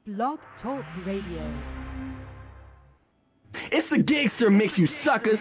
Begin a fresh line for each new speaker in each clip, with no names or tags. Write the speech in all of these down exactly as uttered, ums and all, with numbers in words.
Blog Talk Radio.
It's the Gangster Mix, you suckers.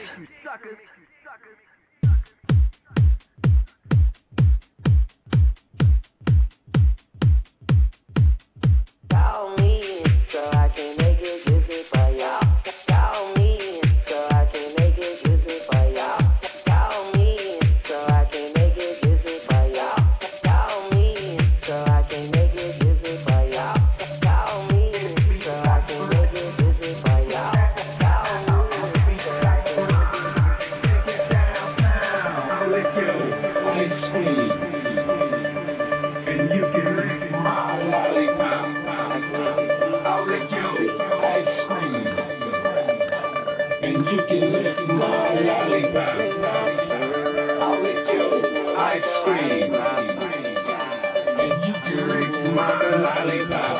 Call me so I can make it juicy for y'all. Call me so I can make it juicy for y'all. Call me so I can make it juicy for y'all. Call me so I can make it juicy for y'all. Call me so I can make it juicy for y'all. Call me so I can make it downtown. I'll let you ice cream, and you can lick my lollipop. I'll lick your ice cream, and you can lick my lollipop. I'll lick your ice cream, and you can lick my lollipop.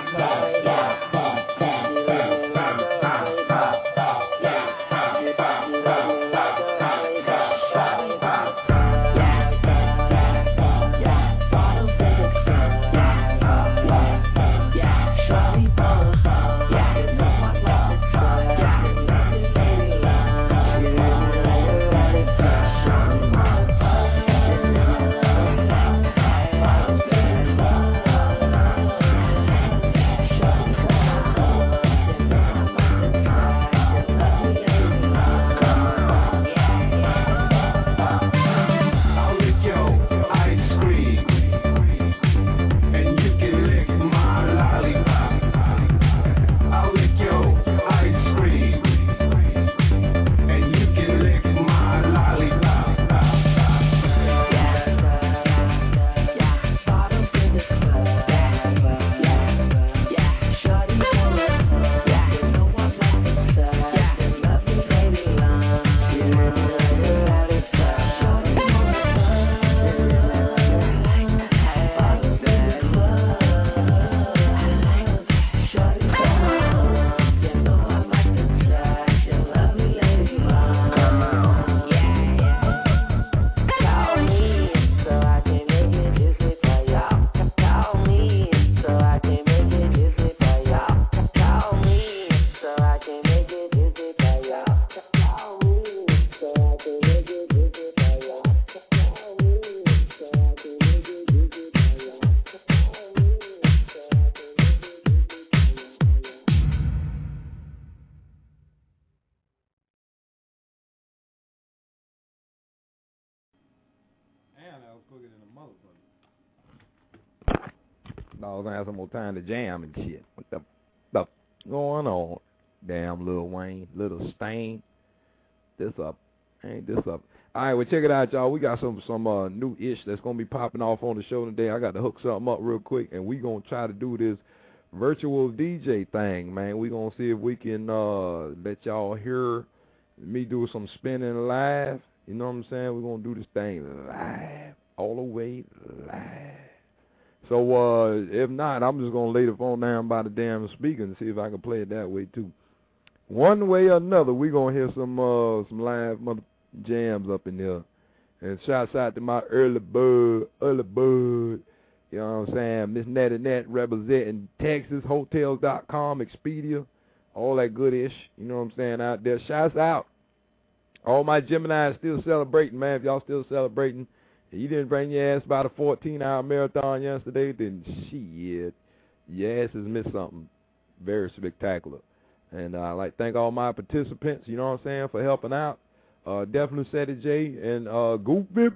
Dogs gonna have some more time to jam and shit. What the fuck going on? Damn Lil Wayne, Little Stain. This up. Ain't this up. Alright, well check it out, y'all. We got some some uh new ish that's gonna be popping off on the show today. I got to hook something up real quick, and we gonna try to do this virtual D J thing, man. We gonna see if we can uh let y'all hear me do some spinning live. You know what I'm saying? We're gonna do this thing live. All the way live. So, uh, if not, I'm just going to lay the phone down by the damn speaker and see if I can play it that way, too. One way or another, we're going to hear some uh, some live mother jams up in there. And shouts out to my early bird, early bird, you know what I'm saying, Miss Natty Nat representing Texas, Hotels dot com, Expedia, all that good-ish, you know what I'm saying, out there. Shouts out. All my Geminis still celebrating, man. If y'all still celebrating, you didn't bring your ass about a fourteen-hour marathon yesterday, then shit, your ass has missed something very spectacular. And uh, I'd like to thank all my participants, you know what I'm saying, for helping out. Uh, definitely Seti J and uh, Goofy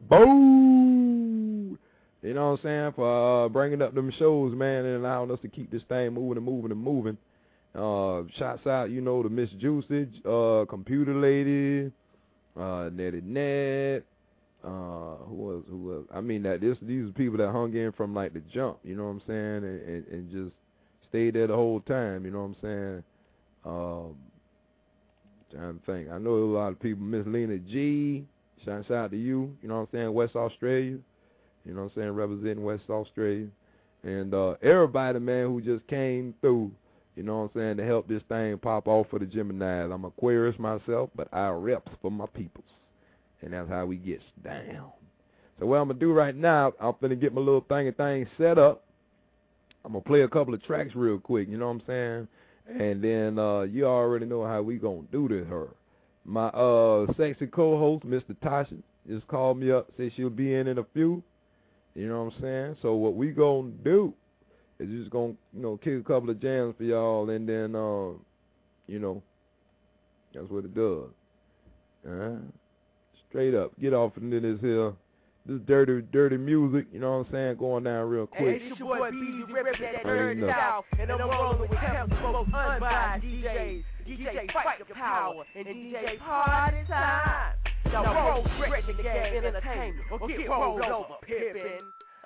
Boo, you know what I'm saying, for uh, bringing up them shows, man, and allowing us to keep this thing moving and moving and moving. Uh, shouts out, you know, to Miss Juicage, uh, Computer Lady, uh, Nettie Net. Uh, who was, who was, I mean, that this, these are people that hung in from, like, the jump, you know what I'm saying, and, and, and just stayed there the whole time, you know what I'm saying. Um, trying to think. I know a lot of people, Miss Lena G, shouts out to you, you know what I'm saying, West Australia, you know what I'm saying, representing West Australia, and uh, everybody, man, who just came through, you know what I'm saying, to help this thing pop off for the Geminis. I'm Aquarius myself, but I reps for my peoples. And that's how we get down. So what I'm going to do right now, I'm going to get my little thingy thing set up. I'm gonna play a couple of tracks real quick. You know what I'm saying? And then uh, you already know how we gonna do this. Her, my uh sexy co-host, Mister Tasha, just called me up, said she'll be in in a few. You know what I'm saying? So what we gonna do is just gonna you know kick a couple of jams for y'all, and then uh, you know that's what it does. Uh, straight up, get off into this here. This dirty, dirty music, you know what I'm saying, going down real quick.
Hey, it's your boy B Z, reppin' that dirty
Enough.
South, and I'm rolling with Temp's most unbiased D Js. D J Fight the Power, and D J Party Time. Now roll straight to game entertainment, or get rolled over, pippin'.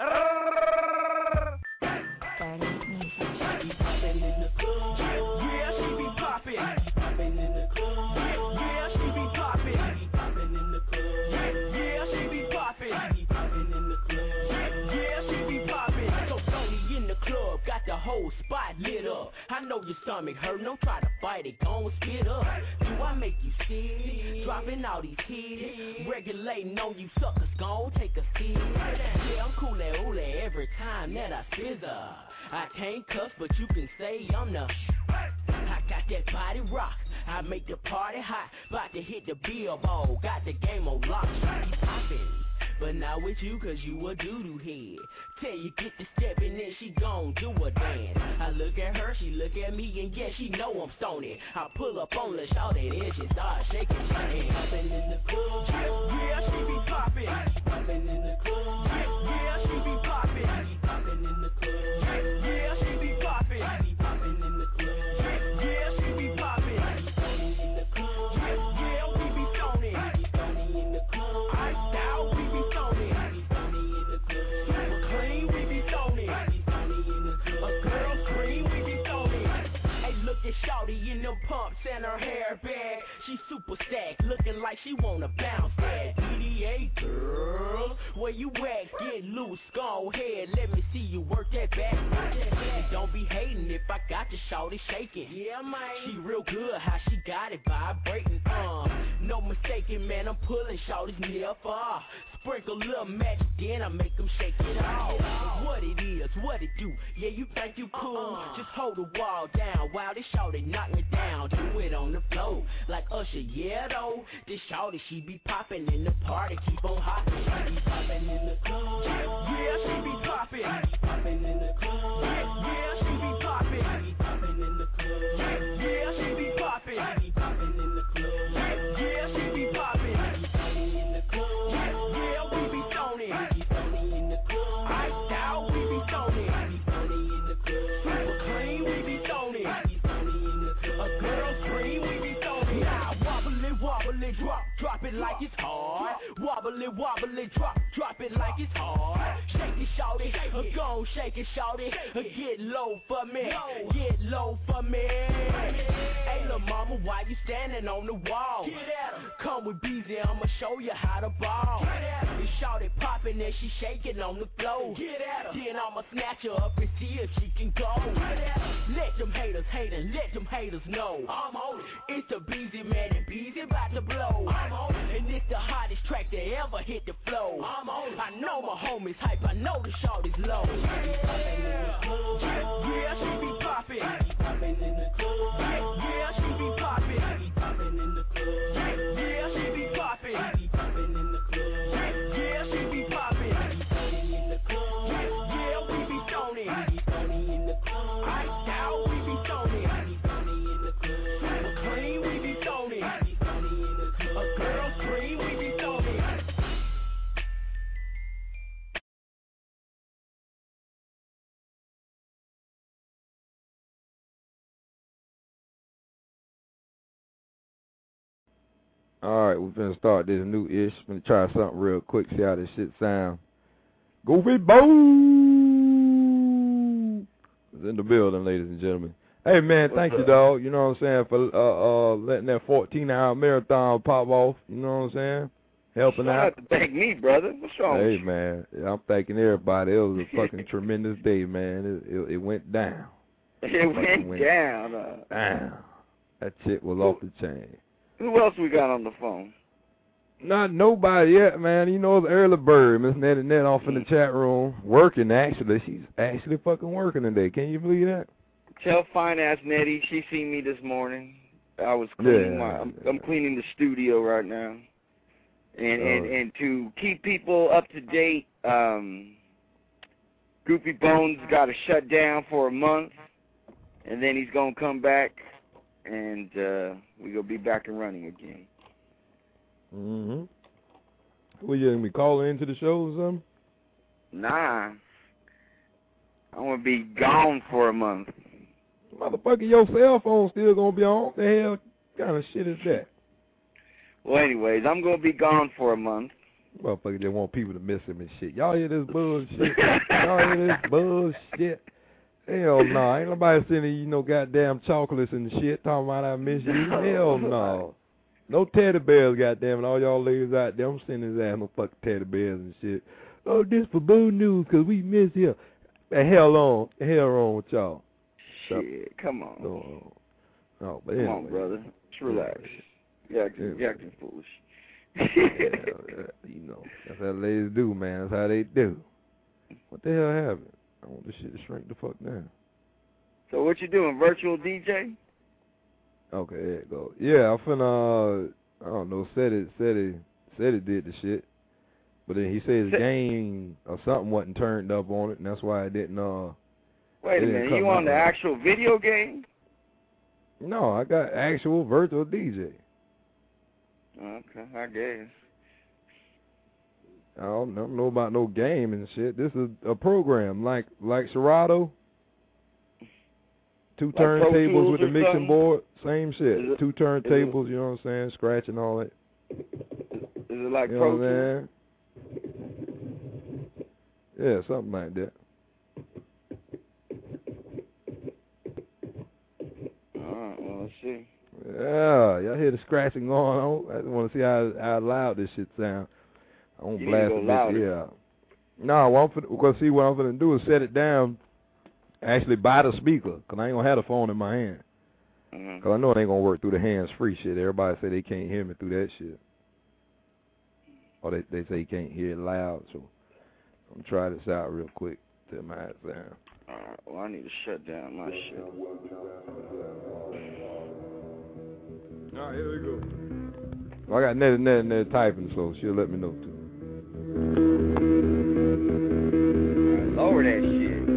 Yeah, she be poppin'. In the club. Yeah, she be poppin'. Poppin' in the club. Yeah, she be poppin'. Poppin' in the club. Yeah, she be poppin'. So Sony in the club, got the whole spot lit up. I know your stomach hurt, don't try to fight it, gon' spit up. Do I make you sick? Dropping all these hits, regulating on you suckers, gon' take a seat. Yeah, I'm cool at Ole every time that I spizzer. I can't cuss, but you can say I'm the. I got that body rock, I make the party hot. About to hit the billboard, got the game on lock. She poppin', but not with you, cause you a doo-doo head. Tell you get the step and then she gon' do a dance. I look at her, she look at me, and yeah, she know I'm stoned. I pull up on the shout and then she start shaking her hand. Poppin' in the club, yeah, she be poppin'. Poppin' in the club, yeah, she be poppin'. Poppin' in the club, yeah, she be poppin'. Poppin' in the club, yeah, she be poppin'. Stoney in the club, yeah, we be stoney. Stoney in the club, iced out, we be stoney. Stoney in the club, super clean, we be stoney. Stoney in the club, a girl scream, we be stoney. Hey, look at Shawty in them pumps and her hair bag. She super stacked, looking like she wanna bounce that. D D A girl, where you at? Get loose, go ahead, let me see you work that back. And don't be hating if I got the Shawty shaking. Yeah, man, she real good, how she got it vibrating. Um, no mistaking, man, I'm pulling Shawty's near far. Sprinkle a little match, then I make them shake it off. What it is, what it do? Yeah, you think you cool? Just hold the wall down while this Shawty knock me down. Do it on the floor like Usher, yeah though. This Shawty, she be poppin' in the party, keep on hoppin'. She be poppin' in the club. Yeah, she be poppin'. Poppin' in the club. Yeah, she be poppin'. Poppin' in the club. Yeah, she be poppin'. Poppin' in the club. Yeah, she be poppin'. Stoney in the club. Yeah, we be stoney. Stoney in the club. Iced out, we be stoney. Stoney in the club. Super clean, we be stoney. Stoney in the club. A girl scream, we be stoney. Now wobble it, wobble it, drop, drop it like it's hard. Wobble it, wobble it, drop, drop it like it's hard. Shake it, shawty, uh, go shake it, shawty. Uh, get low for me, get low for me. Hey, little mama, why you standing on the wall? Come with B Z, I'ma show you how to ball. And shawty popping and she shaking on the floor. Then I'ma snatch her up and see if she can go. Let them haters hate and let them haters know. I'm on it. It's the B Z man and B Z about to blow. I'm on it. And it's the hottest track that ever hit the flow. I'm on it. I know my homies hype, I know the shawty's low. Yeah, yeah, she be poppin'. Poppin' in the club. Yeah, she be poppin'. Poppin' in the club. Yeah, she be poppin'. Poppin' in the club. Yeah, she be poppin'. Stoney in the club. Yeah, we be stoney. Stoney in the club. Iced out, we be stoney. Stoney in the club. Super clean, we be stoney. Stoney in the club. A girl scream, we be stoney.
Alright, we're finna start this new ish. Finna try something real quick, see how this shit sound. Go Big Bo! It's in the building, ladies and gentlemen. Hey man, thank you, dog. You know what I'm saying, for uh uh letting that fourteen hour marathon pop off. You know what I'm saying? Helping
you don't
out.
have to thank me, brother. What's wrong?
Hey man, I'm thanking everybody. It was a fucking tremendous day, man. It, it, it went down.
It went, went down. Uh,
down. That shit was who, off the chain.
Who else we got on the phone?
Not nobody yet, man. You know, it's early bird. Miss Nettie Net off in the chat room working. Actually, she's actually fucking working today. Can you believe that?
Tell fine ass Nettie she seen me this morning. I was cleaning
Yeah,
my. I'm,
yeah.
I'm cleaning the studio right now, and
Oh.
and and to keep people up to date. Um, Goofy Bones got to shut down for a month, and then he's gonna come back, and uh, we gonna be back and running again.
Mm-hmm. Well, you gonna be calling into the show or something?
Nah, I'm gonna be gone for a month.
Motherfucker, your cell phone still gonna be on. What the hell kind of shit is that?
Well, anyways, I'm gonna be gone for a month.
Motherfucker, they want people to miss him and shit. Y'all hear this bullshit? Y'all hear this bullshit? Hell no. Nah. Ain't nobody sending you no goddamn chocolates and shit talking about I miss you. Hell no. No teddy bears, goddamn it. All y'all ladies out there, I'm sending his ass no fucking teddy bears and shit. Oh, this for Boo News because we miss him. The hell on. The hell wrong with y'all?
Shit, come on.
No, no, but
Come
anyway.
on, brother. Just relax. You're acting,
Anyway.
you're acting foolish.
Yeah, you know, that's how ladies do, man. That's how they do. What the hell happened? I want this shit to shrink the fuck down.
So what you doing, virtual D J?
Okay, there it go. Yeah, I'm finna, uh, I don't know, said it, said it, said it did the shit. But then he said his
Sa-
game or something wasn't turned up on it, and that's why it didn't, uh,
Wait a
it didn't
minute,
come
you on
out
the
right.
actual video game?
No, I got actual virtual D J.
Okay, I guess.
I don't, I don't know about no game and shit. This is a program like like Serato. Two
Like Pro
turntables
Tools
with the
or
mixing
something?
board, same shit.
Is it-
Two turntables, you know what I'm saying, scratch and all that.
Is it like
You know
Pro
what I'm
Tools?
saying? Yeah, something like that.
Alright, well, let's see.
Yeah, y'all hear the scratching going on? I just want to see how how loud this shit sound. I won't
You need
blast
to go
it.
louder.
Yeah. No, what I'm finna, because see what I'm gonna do is set it down, actually by the speaker, cause I ain't gonna have the phone in my hand.
Mhm.
Cause I know it ain't gonna work through the hands free shit. Everybody say they can't hear me through that shit, or they they say you can't hear it loud. So I'm gonna try this out real quick. Tell my ass down.
Alright, well, I need to shut down my shit.
All right, here we go. Well, I got Nettie Nettie Nettie typing, so she'll let me know too.
Alright, lower that shit.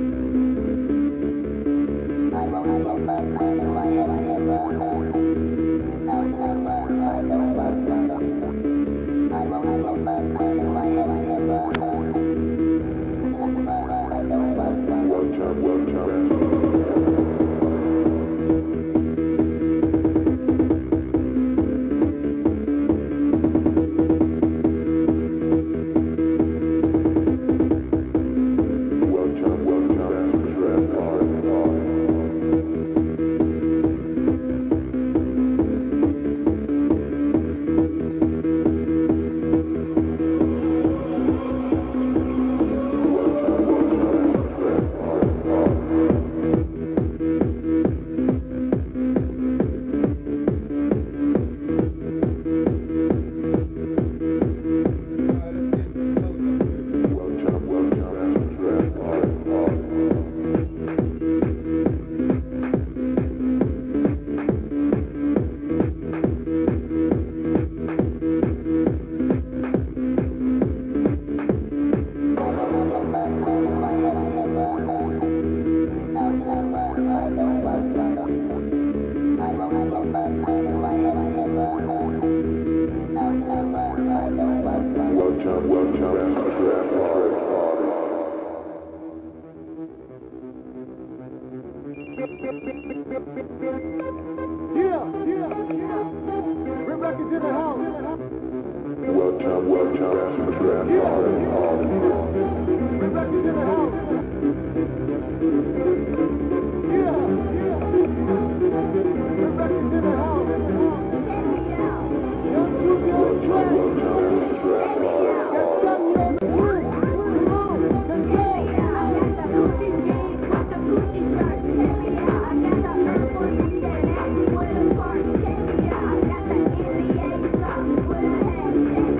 Yeah.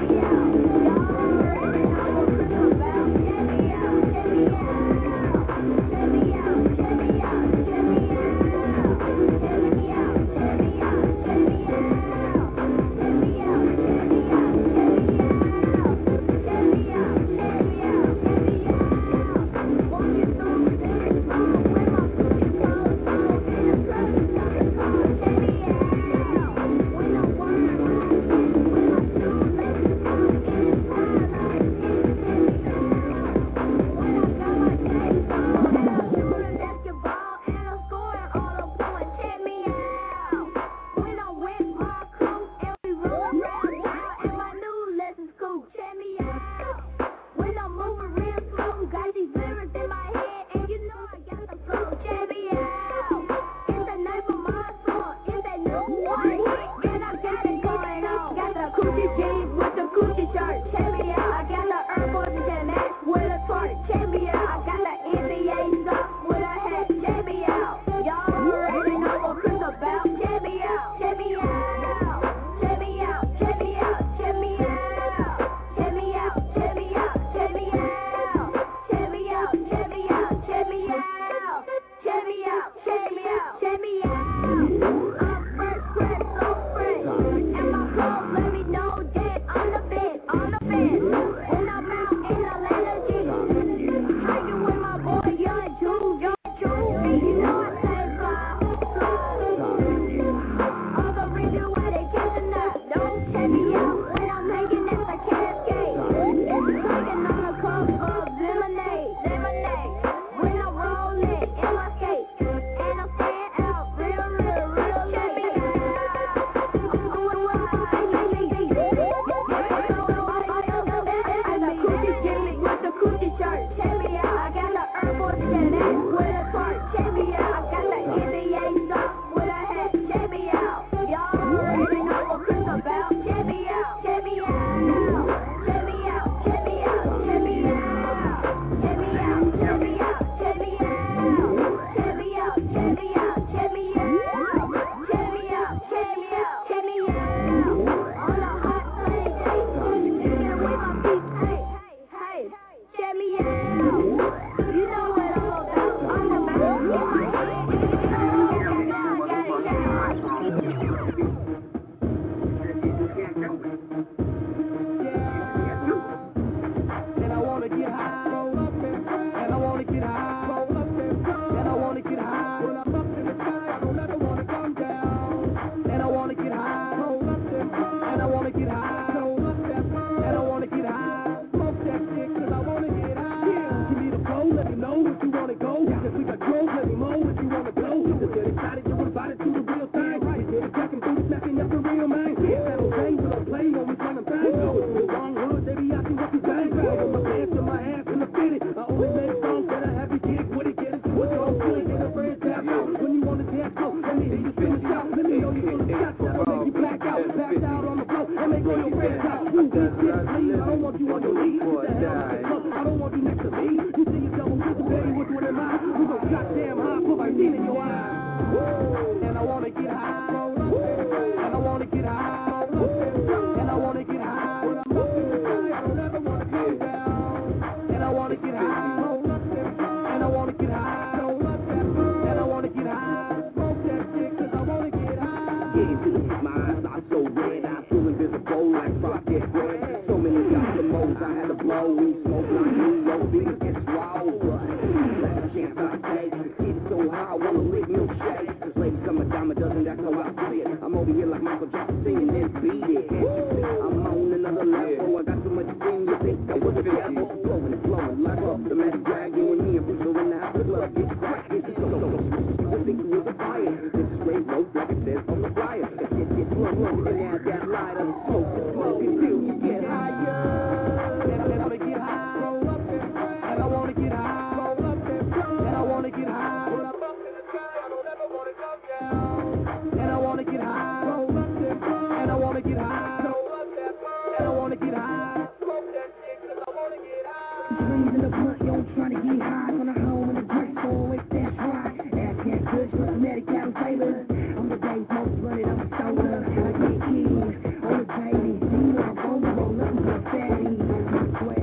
Yeah, till my eyes are so red, I feel invisible like rocket bread. So many got the modes, I had to blow. We smoke like New York, beat gets swole. But last chance I take, it's so high, I wanna lick milkshake. This lady come a dime a dozen, that's how I see it. I'm over here like Michael Jackson singing this beat it. I'm on another level, I got so much steam, you think I was a devil. Flowing and flowing like up the magic dragon. When me and Bruce are in the house, the club gets cracking. So, so, so, the thing with the fire. This is straight road, like it says on the flyer. The shit gets slow, slow, and add that lighter. Smoke and smoke until you get higher. And I wanna get high, roll up and fly. And I wanna get high, roll up and fly. And I wanna get high, when I'm up in the sky, I don't ever wanna come down. And I wanna get high, roll up and fly. And I wanna get high, roll up and fly. And I wanna get high, smoke that shit, cause I wanna get high. Trees in the blunt, yo, trying to get high. When I home in the great store, it's that's right. Ass cat kush, cosmetic cattle sailors. I'm the day's most running, I'm a stoner. I get keys on the baby. See what I'm on the roll up with a fatty. My sweat.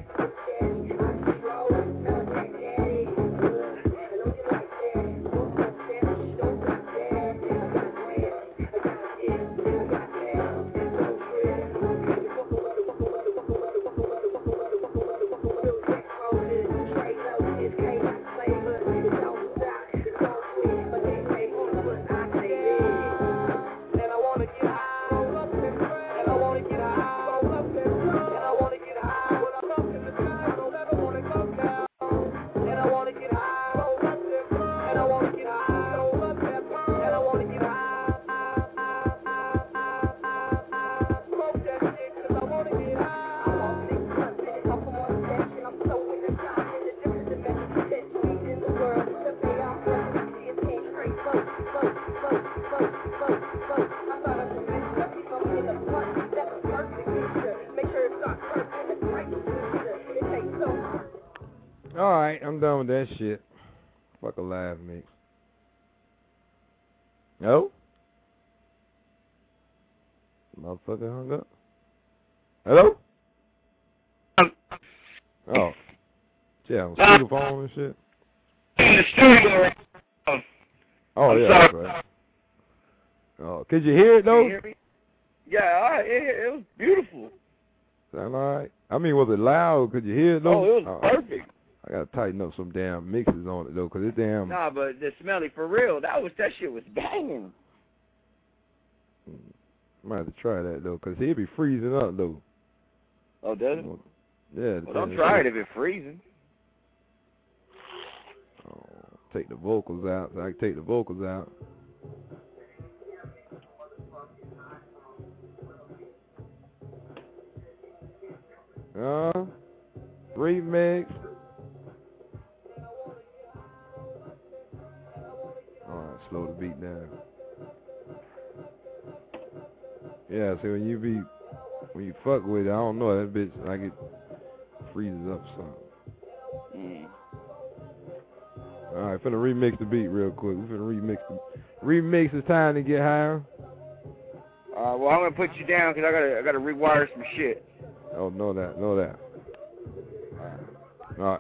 Alright, I'm done with that shit. Fuck a live mix. No? Motherfucker hung up. Hello? Oh. Yeah, on speakerphone and shit.
In the studio.
Oh,
I'm
yeah,
sorry.
that's right. Oh, could you hear it, though?
Can you hear me? Yeah, I, it, it was beautiful.
Sound alright? I mean, was it loud? Could you hear it, though?
Oh, it was
oh,
perfect.
I gotta tighten up some damn mixes on it, though, because it damn...
Nah, but the Smelly, for real, that was that shit was banging.
Might have to try that, though, because he'd be freezing up, though.
Oh, does it?
Yeah.
Well, don't try it if it's freezing.
Oh, take the vocals out, so I can take the vocals out. Uh, remix. Alright, slow the beat down. Yeah, see when you be when you fuck with it, I don't know, that bitch like it freezes up something.
Mm.
Alright, finna remix the beat real quick. We finna remix the remix. It's time to get higher.
Uh, well, I'm gonna put you down because I gotta I gotta rewire some shit.
Oh, know that, know that. Alright.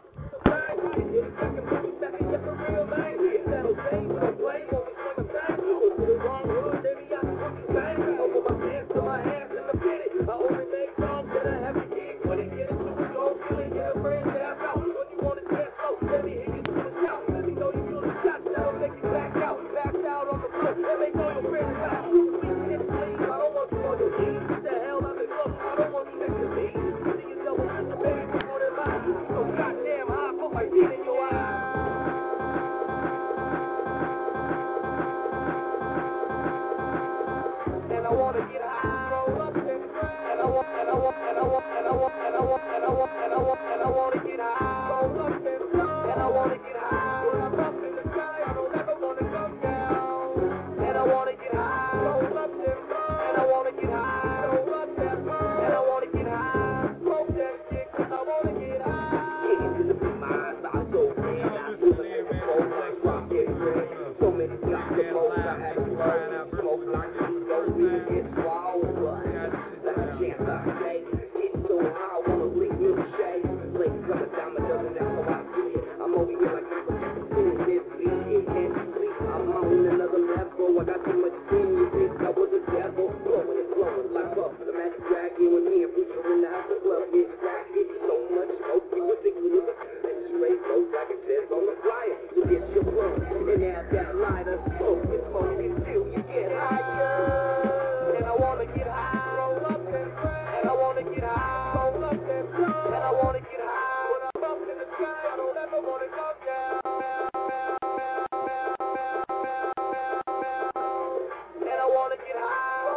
I got too much steam, you think I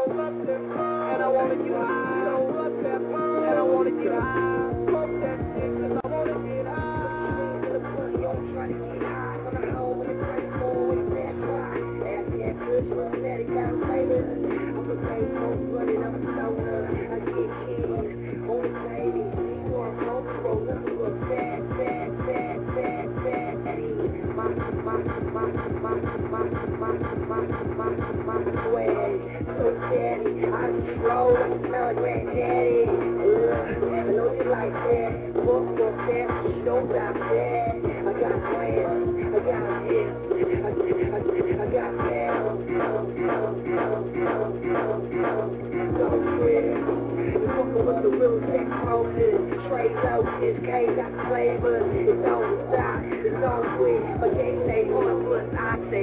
roll up that blunt, and I wanna get high. Roll up that blunt, and I wanna get high. Smoke that shit 'cause I wanna get high. To the blunt, yo, try to get high. From the home with a credit card with a fast ride. Ass that good, smoking that it got flavor. I'm a paid smoke, but it I'm a stoner. I get kids on the baby. You want smoke, roll up to a fat, fat, fat, fat, fat. My, my, my, my, my, my, my, my, my, my swag. So daddy, I just roll, I smell like granddaddy. Ugh, I know you like that. Fuck your fast, don't stop that. I got plans, I got hips, I, I, I got bells. Don't trip. You fuckin' with the real estate brokers. Trade loaches, K got flavors. It's on stop, it's on quick. But they say one, but I say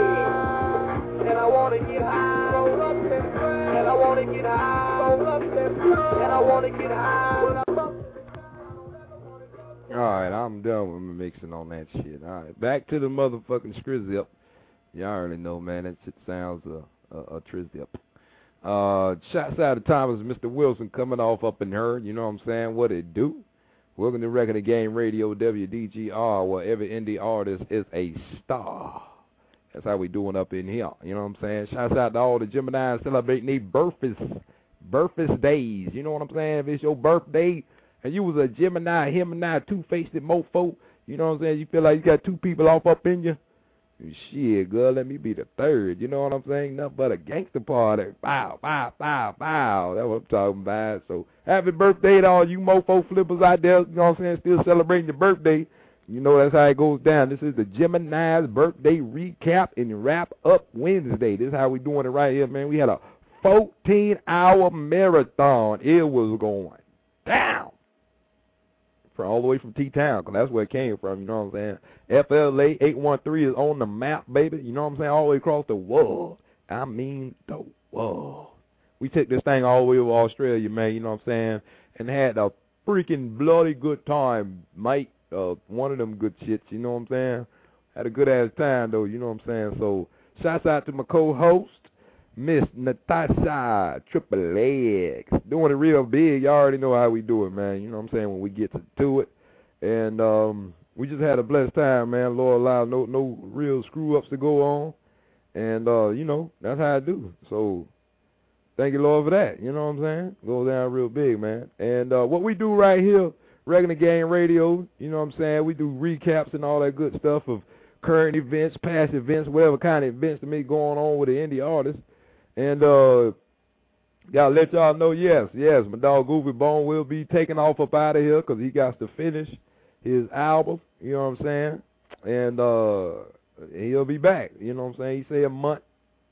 this. And I wanna get high, roll up that blunt. And I wanna get high, roll up that blunt. And I wanna get high when I'm up.
Alright, I'm done with mixing on that shit. Alright, back to the motherfucking Skrizip. Y'all already know, man, that shit sounds a, a, a trizip. Uh, shouts out to Thomas, Mister Wilson coming off up in her. You know what I'm saying? What it do? Welcome to Record of Game Radio, W D G R, where every indie artist is a star. That's how we doing up in here. You know what I'm saying? Shouts out to all the Geminis celebrating their birthdays, birthdays days. You know what I'm saying? If it's your birthday and you was a Gemini, Gemini, two-faced mofo, you know what I'm saying? You feel like you got two people off up in you? Shit, girl, let me be the third. You know what I'm saying? Nothing but a gangster party. Bow, bow, bow, bow. That's what I'm talking about. So, happy birthday to all you mofo flippers out there, you know what I'm saying, still celebrating your birthday. You know that's how it goes down. This is the Gemini's birthday recap and wrap up Wednesday. This is how we doing it right here, man. We had a fourteen-hour marathon. It was going down. All the way from T-Town, because that's where it came from, you know what I'm saying? F L A eight one three is on the map, baby, you know what I'm saying? All the way across the world. I mean the world. We took this thing all the way over Australia, man, you know what I'm saying? And had a freaking bloody good time, Mike, uh, one of them good shits, you know what I'm saying? Had a good-ass time, though, you know what I'm saying? So, shouts out to my co-host, Miss Natasha Triple X, doing it real big. Y'all already know how we do it, man. You know what I'm saying, when we get to do it. And um, we just had a blessed time, man. Lord allow no no real screw-ups to go on. And, uh, you know, that's how I do. So, thank you, Lord, for that. You know what I'm saying? Goes down real big, man. And uh, what we do right here, Regular Game Radio, you know what I'm saying? We do recaps and all that good stuff of current events, past events, whatever kind of events that may be going on with the indie artists. And, uh, gotta let y'all know, yes, yes, my dog Goofy Bone will be taking off up out of here because he got to finish his album, you know what I'm saying? And, uh, he'll be back, you know what I'm saying? He say a month.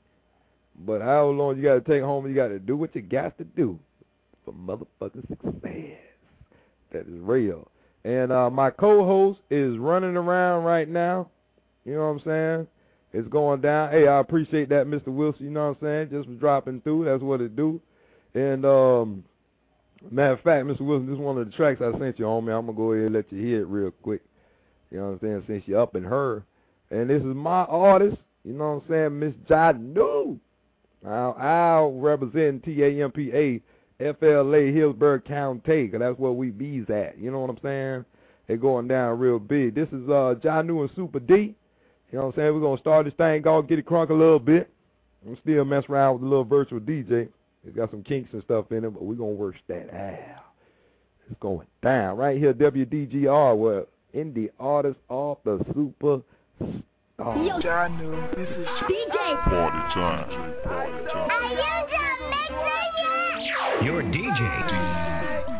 But how long you gotta take home, you gotta do what you got to do for motherfucking success. That is real. And, uh, my co-host is running around right now, you know what I'm saying? It's going down. Hey, I appreciate that, Mister Wilson, you know what I'm saying? Just for dropping through. That's what it do. And, um, matter of fact, Mister Wilson, this is one of the tracks I sent you, homie. I'm going to go ahead and let you hear it real quick. You know what I'm saying? Since you're up in her. And this is my artist, you know what I'm saying, Miss Janu. I'll, I'll represent T A M P A, F L A, Hillsborough County, because that's where we bees at. You know what I'm saying? They're going down real big. This is uh, Janu and Super D. You know what I'm saying? We're going to start this thing off, get it crunk a little bit. I'm still mess around with the little virtual D J. It's got some kinks and stuff in it, but we're going to work that out. It's going down. Right here, W D G R, where indie artists are the super stars.
Yo, John knew this is D J.
Party time. Party time.
Are you done mixing yet?
Your D J.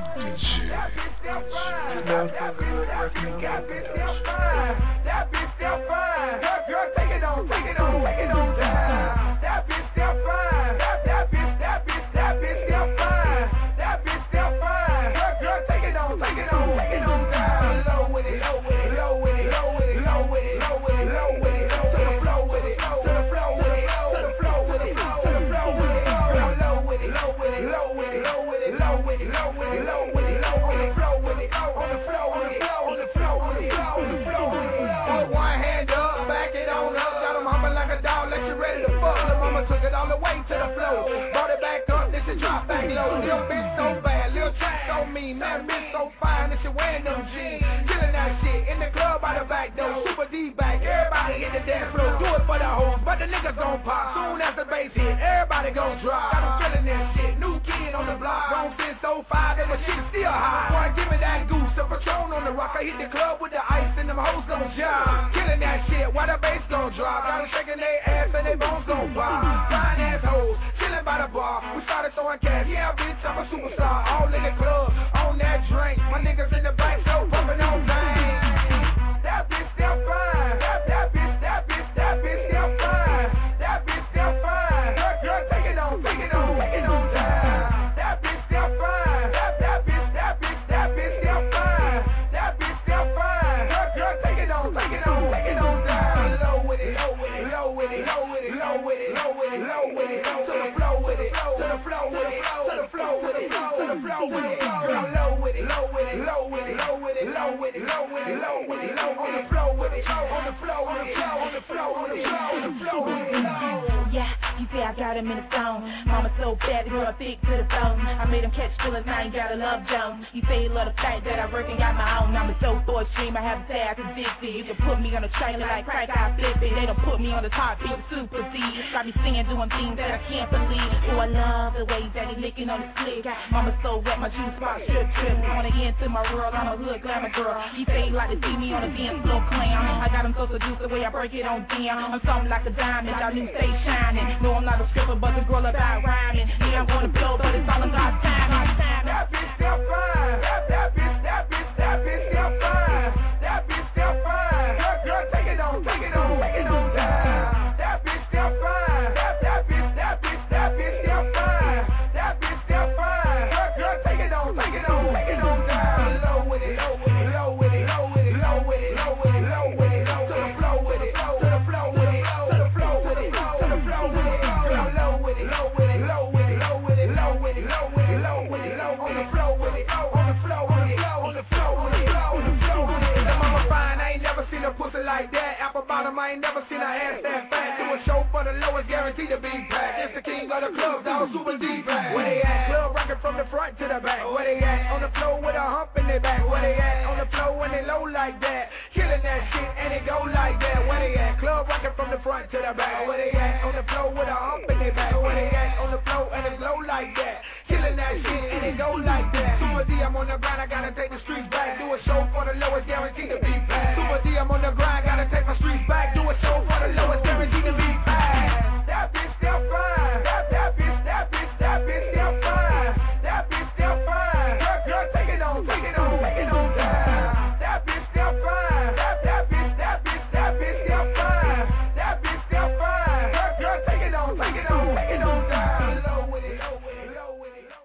That bitch still fine. Girl, take it on, take it on, take it on down. That bitch still fine. That, that bitch, that bitch, that bitch still fine. That bitch still fine. Girl, take it on, take it on, take it on down. Low with it, low with it, low with it, low with it, low with it, low with it, low with it, to the flow with it, to the flow with it, to the flow with it, to the flow with it. Girl, low with it, low with it, low with it, low with it, low with it, low with it, low with it, low with it, flow with it, on the flow with it, on the flow with it, on the flow with it. Put one hand up, back it on up, got 'em humming like a dog, let you ready to fuck. The mama took it all the way to the floor, brought it back.
mean, man, bitch so fine that she wearing them jeans. Killing that shit in the club by the back door. Super D back, everybody hit the dance floor. Do it for the hoes, but the niggas gon' pop. Soon as the bass hit, everybody gon' drop. Got them feeling that shit, new kid on the block. Don't fit so fine, and the shit still high. Boy, give me that goose, the Patron on the rock. I hit the club with the ice and them hoes gon' job. Killing that shit, while the bass gon' drop. Got them shaking their ass and their bones gon' pop. Fine ass hoes, chilling by the bar. We started throwing cash, yeah bitch, I'm a superstar. All in the club, on that drink. My niggas in the back, so pumping on bang. That bitch still fine. That, that bitch, that bitch, that bitch still fine. That bitch still fine. Girl, girl, take it on, take it on, take it on down. That bitch still fine. That, that bitch, that bitch, that bitch still fine. That bitch still fine. Girl, girl, take it on, take it on, take it on down. Low with it, low with it, low with it, low with it, low with it, low with it, low with it, to the flow with it, to the flow with it, to the flow with it, to the flow with it. Girl, low with it, low with it, low with it, low with it, low with it, low with it, low with it, low on the flow with it, on the flow, on the flow, on the flow, on the flow, on the flow with it.
Yeah, you say I got him in the zone. Mama so bad, the girl thick to the bone. I made him catch feelings, now ain't gotta love Jones. You say you love the fact that I work and got my own. I'm a so boy stream, I have a tag addicted. You can put me on a trailer like crack, I flip it. They don't put me on the top, beat super D. Got me singing, doing things that I can't believe. Oh, I love the way that he licking on the slick. Mama so wet, my juice box trip trip. Wanna get into my world, I'm a hood glamour girl. He say he like to see me on the dance floor clown. I got him so seduced the way I break it on down. I'm something like a diamond, y'all new stay shining. No, I'm not a stripper, but the girl about rhyming. Yeah, I'm gonna blow, but it's all in God's time.
That bitch still fine. That, that bitch, that bitch, that bitch still fine. That bitch still fine. Girl, girl, take it on, take it on, take it on down. That bitch still fine. That, that bitch, that bitch, that bitch still fine. That bitch still fine. Girl, girl, take it on, take it on, take it on down. Low with it, low with it, low with it, low with it, low with it, low with it, low with it, to the flow with it, to the flow with it, to the flow with it, to the flow with it. Girl, low with it, low with it, low with it, low with it, low with it, low with it, low with it, low on the flow with it, on the flow with it, on the flow with it, on the flow with it. That mama fine, I ain't never seen a pussy like that. Apple bottom, I ain't never seen her ass that fat. Do a show for the lowest, guaranteed to be packed. It's the king of the club, dog, super deep back. Where they at? Club rockin' from the front to the back. Where they at? On the floor with a hump in their back. Where they at? On the floor when they low like that. Killing that shit and it go like that. Where they at? Club rockin' from the front to the back. Where they at? On the floor with a hump in their back. Where they at? On the floor and it's low like that. Killing that shit and it go like that. Super D, I'm on the grind, I gotta take the streets back. Do a show for the lowest, guaranteed to be packed. Super D, I'm on the grind, gotta take my streets back. Do a show for the lowest, guaranteed to be packed. That bitch still fine. That, that bitch, that bitch, that bitch still fine. That bitch still fine. Girl, girl, take it on, take it on, take it on down. That bitch still fine. That, that bitch, that bitch, that bitch still fine. That bitch still fine. Girl, girl, take it on, take it on, take it on down. Low with it, low with it, low with it.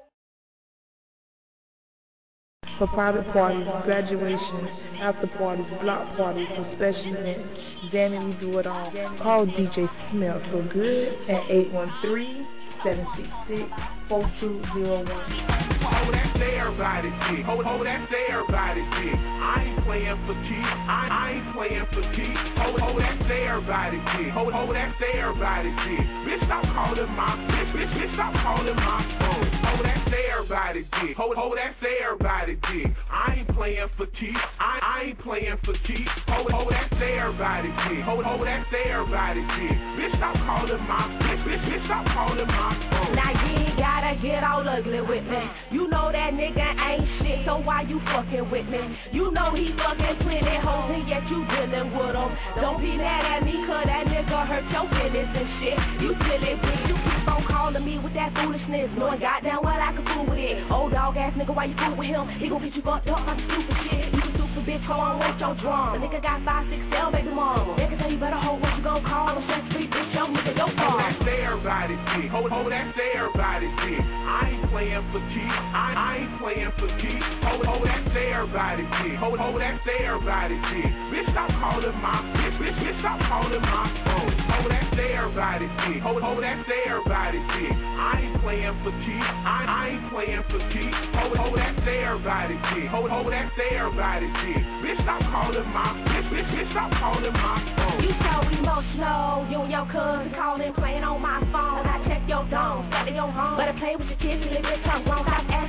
For private parties, graduations, after parties, block parties, or special events, Danny, we do it all. Call D J Smell So Good at eight one three, seven six six, four two zero one.
Oh, that's everybody's shit. Oh, oh, that's everybody's shit. I ain't playing for keeps. I, I ain't playing for keeps. Oh, oh, that's everybody's shit. Oh, oh, that's everybody's shit. Bitch, stop calling my bitch. Bitch, bitch, stop calling my phone. Oh, that's everybody's shit. Oh, oh, that's everybody's shit. I ain't playing for keeps. I, I ain't playing for keeps. Oh, oh, that's everybody's shit. Oh, oh, that's everybody's shit. Bitch, stop calling my bitch. Bitch, bitch, stop calling my phone.
Now you ain't gotta get all ugly with me. You know that nigga ain't shit, so why you fucking with me? You know he fucking plenty hoes and yet you dealing with him. Don't be mad at me cause that nigga hurt your feelings and shit. You silly bitch, you keep on calling me with that foolishness, knowing goddamn well I can fool with it. Old dog ass nigga, why you fool with him? He gon' get you fucked up by the stupid shit. You a stupid bitch, go on waste your drum. The nigga got five, six, seven baby mama. Nigga tell you better hold what you gon' call. I'm stress free bitch, yo nigga, yo
Oh, that's everybody's shit. Oh, oh, that's everybody's shit. I ain't playing for keeps. I, I ain't playing for keeps. Oh, oh, that's everybody's shit. Oh, oh, that's everybody's shit. Bitch, stop calling my bitch. Bitch, bitch, stop calling my phone. Oh, that's everybody's shit. Oh, oh, that's everybody's shit. I ain't playing for keeps. I, I ain't playing for keeps. Oh, oh, that's everybody's shit. Oh, oh, that's everybody's shit. Bitch, stop calling my bitch. Bitch, bitch, stop calling my phone.
You so emotional, you and your cousin calling, playing on my phone. I check your dome, study your home. Better play with your kids, you live bitch, I'm wrong. Stop asking me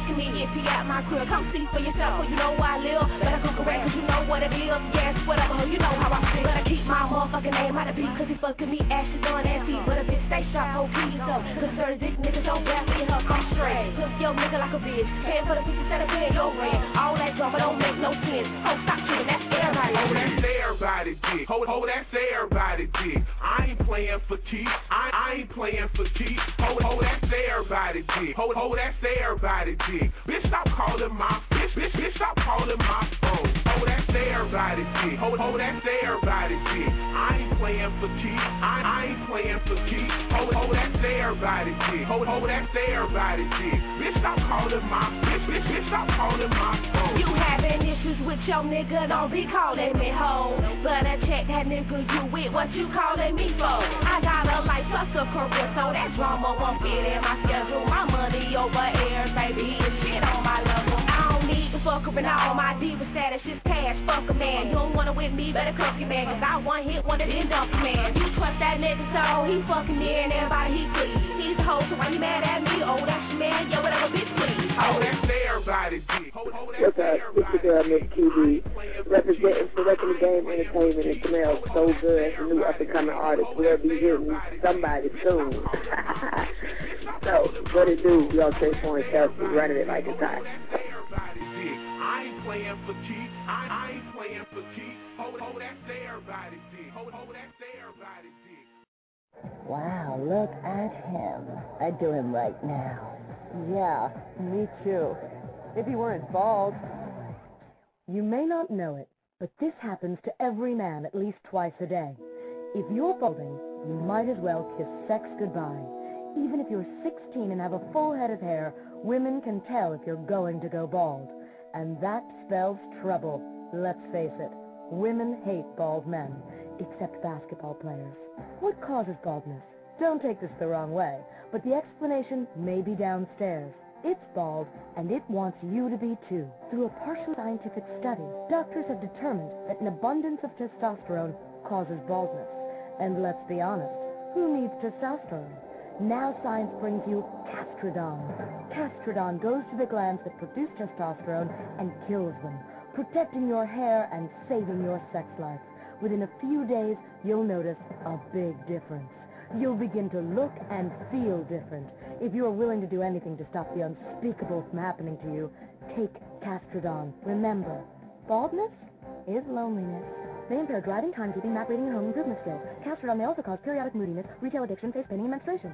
if you at my crib, come see for yourself, for you know where I live. Better come correct, cause you know what it is. Yes, whatever, you know how I feel. Better keep my motherfucking name out of beat, cause he fucking me, ashes on and feet. But a bitch stay sharp, hold keys up. Cause thirty-six niggas don't rap for your help, I'm straight. Hook your nigga like a bitch, paying for the pussy, instead of paying your rent. All that drama don't make no sense. Oh, stop shooting, that's everybody.
Hold that everybody dick. Hold, hold that everybody dick. I ain't playing for keeps. I, I ain't playing for keeps. Hold, hold that everybody dick. Hold, hold that everybody dick. Bitch, stop calling my bitch, bitch, bitch, stop calling my phone. Hold that everybody dick. Hold, hold that everybody dick. I ain't playing for keeps. I, I ain't playing for keeps. Hold, hold that everybody dick. Hold, hold that everybody dick. Bitch, stop calling my bitch, bitch, bitch, stop calling my phone.
You having issues with your nigga, don't be calling me hoe. Better check that nigga you with, what you calling me for? I got a life plus a career, so that drama won't fit in my schedule. My money over here, baby, is shit on my level. I don't need to fuck up and all my diva status is cash, fuck a man. You don't wanna with me, better cuff your man, cause I one hit one of them dump man. You trust that nigga, so he fucking me and everybody he please. He's a hoe, so why you mad at me? Oh, that's your man, yeah, whatever, bitch, please.
Oh, that's everybody dick.
What's up? It's your girl, Miss Q B, representing for Wrecking the Game Entertainment. It smells so good. It's a new up-and-coming artist. We'll be hitting somebody soon. So, what it do? We all take for and Chelsea, running it like it's hot.
I ain't playing for keeps. I, I ain't playing for keeps. Hold, hold that everybody dick. Hold, hold that everybody dick.
Wow, look at him. I'd do him right now.
Yeah, me too. If he weren't bald.
You may not know it, but this happens to every man at least twice a day. If you're balding, you might as well kiss sex goodbye. Even if you're sixteen and have a full head of hair, women can tell if you're going to go bald. And that spells trouble. Let's face it, women hate bald men, except basketball players. What causes baldness? Don't take this the wrong way, but the explanation may be downstairs. It's bald, and it wants you to be too. Through a partial scientific study, doctors have determined that an abundance of testosterone causes baldness. And let's be honest, who needs testosterone? Now science brings you Castrodon. Castrodon goes to the glands that produce testosterone and kills them, protecting your hair and saving your sex life. Within a few days, you'll notice a big difference. You'll begin to look and feel different. If you're willing to do anything to stop the unspeakable from happening to you, take Castrodon. Remember, baldness is loneliness. They impair driving, timekeeping, map reading, and home improvement skills. Castrodon may also cause periodic moodiness, retail addiction, face painting, and menstruation.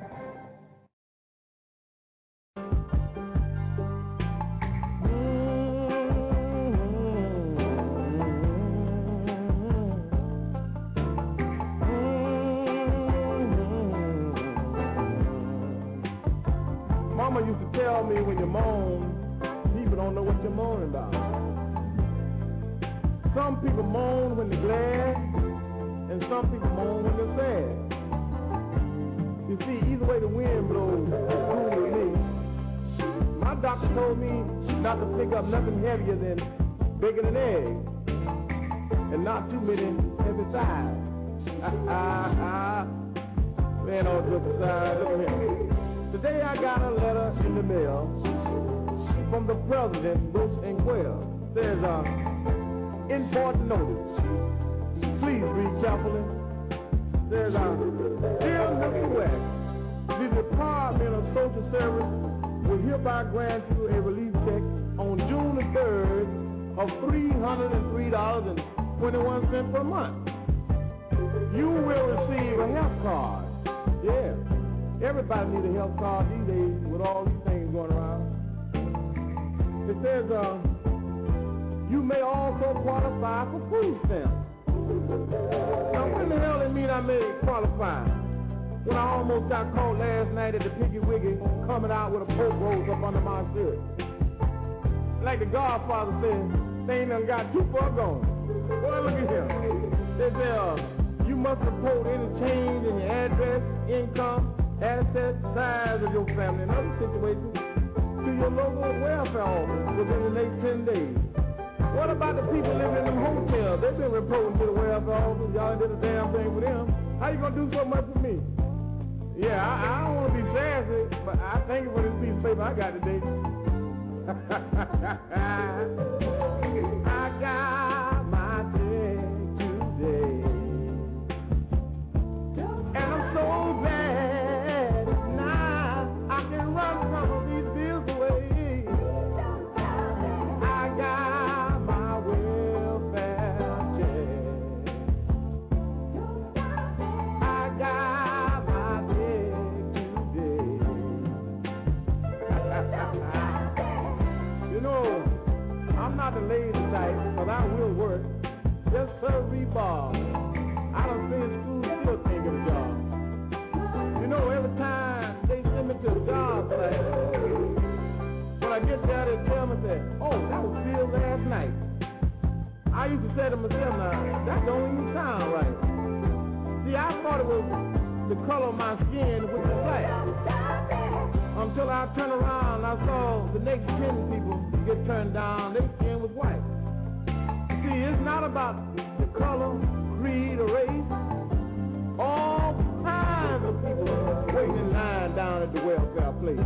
Mama used to tell me when you moan, people don't know what you're moaning about. Some people moan when they're glad, and some people moan when they're sad. You see, either way the wind blows, it's cool with me. My doctor told me not to pick up nothing heavier than bacon and eggs, and not too many heavy sides. Man, all jokes aside, look at me. Today I got a letter in the mail from the president, Bush and Quayle. Says, uh, important notice. Please read carefully. Says, uh, dear Mister West, the Department of Social Service will hereby grant you a relief check on June the third of three hundred three dollars and twenty-one cents per month. You will receive a health card. Yeah. Everybody needs a health card these days with all these things going around. It says, uh, you may also qualify for food stamps. Now, what the hell it mean I may qualify? When I almost got caught last night at the Piggy Wiggy coming out with a poke rose up under my shirt. Like the Godfather said, they ain't done got too far gone. Boy, look at him. They say, uh, you must report any change in your address, income, assets, size of your family, and other situations to your local welfare office within the next ten days. What about the people living in them hotels? They've been reporting to the welfare office. Y'all did a damn thing with them. How you gonna do so much for me? Yeah, I, I don't want to be sassy, but I thank you for this piece of paper I got today. I got my check today, and I'm so glad now I can run some of these bills away. I got my welfare check. I got my check today. You know, I'm not the lazy type, but I will work. Just serve bar. I done finished school, still can't get a job. You know, every time they send me to a job site, when I get there, they tell me that, oh, that was filled last night. I used to say to myself, now, that don't even sound right. See, I thought it was the color of my skin, which is black. Until I turned around, I saw the next ten people get turned down, their skin was white. See, it's not about the color, creed, or race. All kinds of people waiting in line down at the welfare place.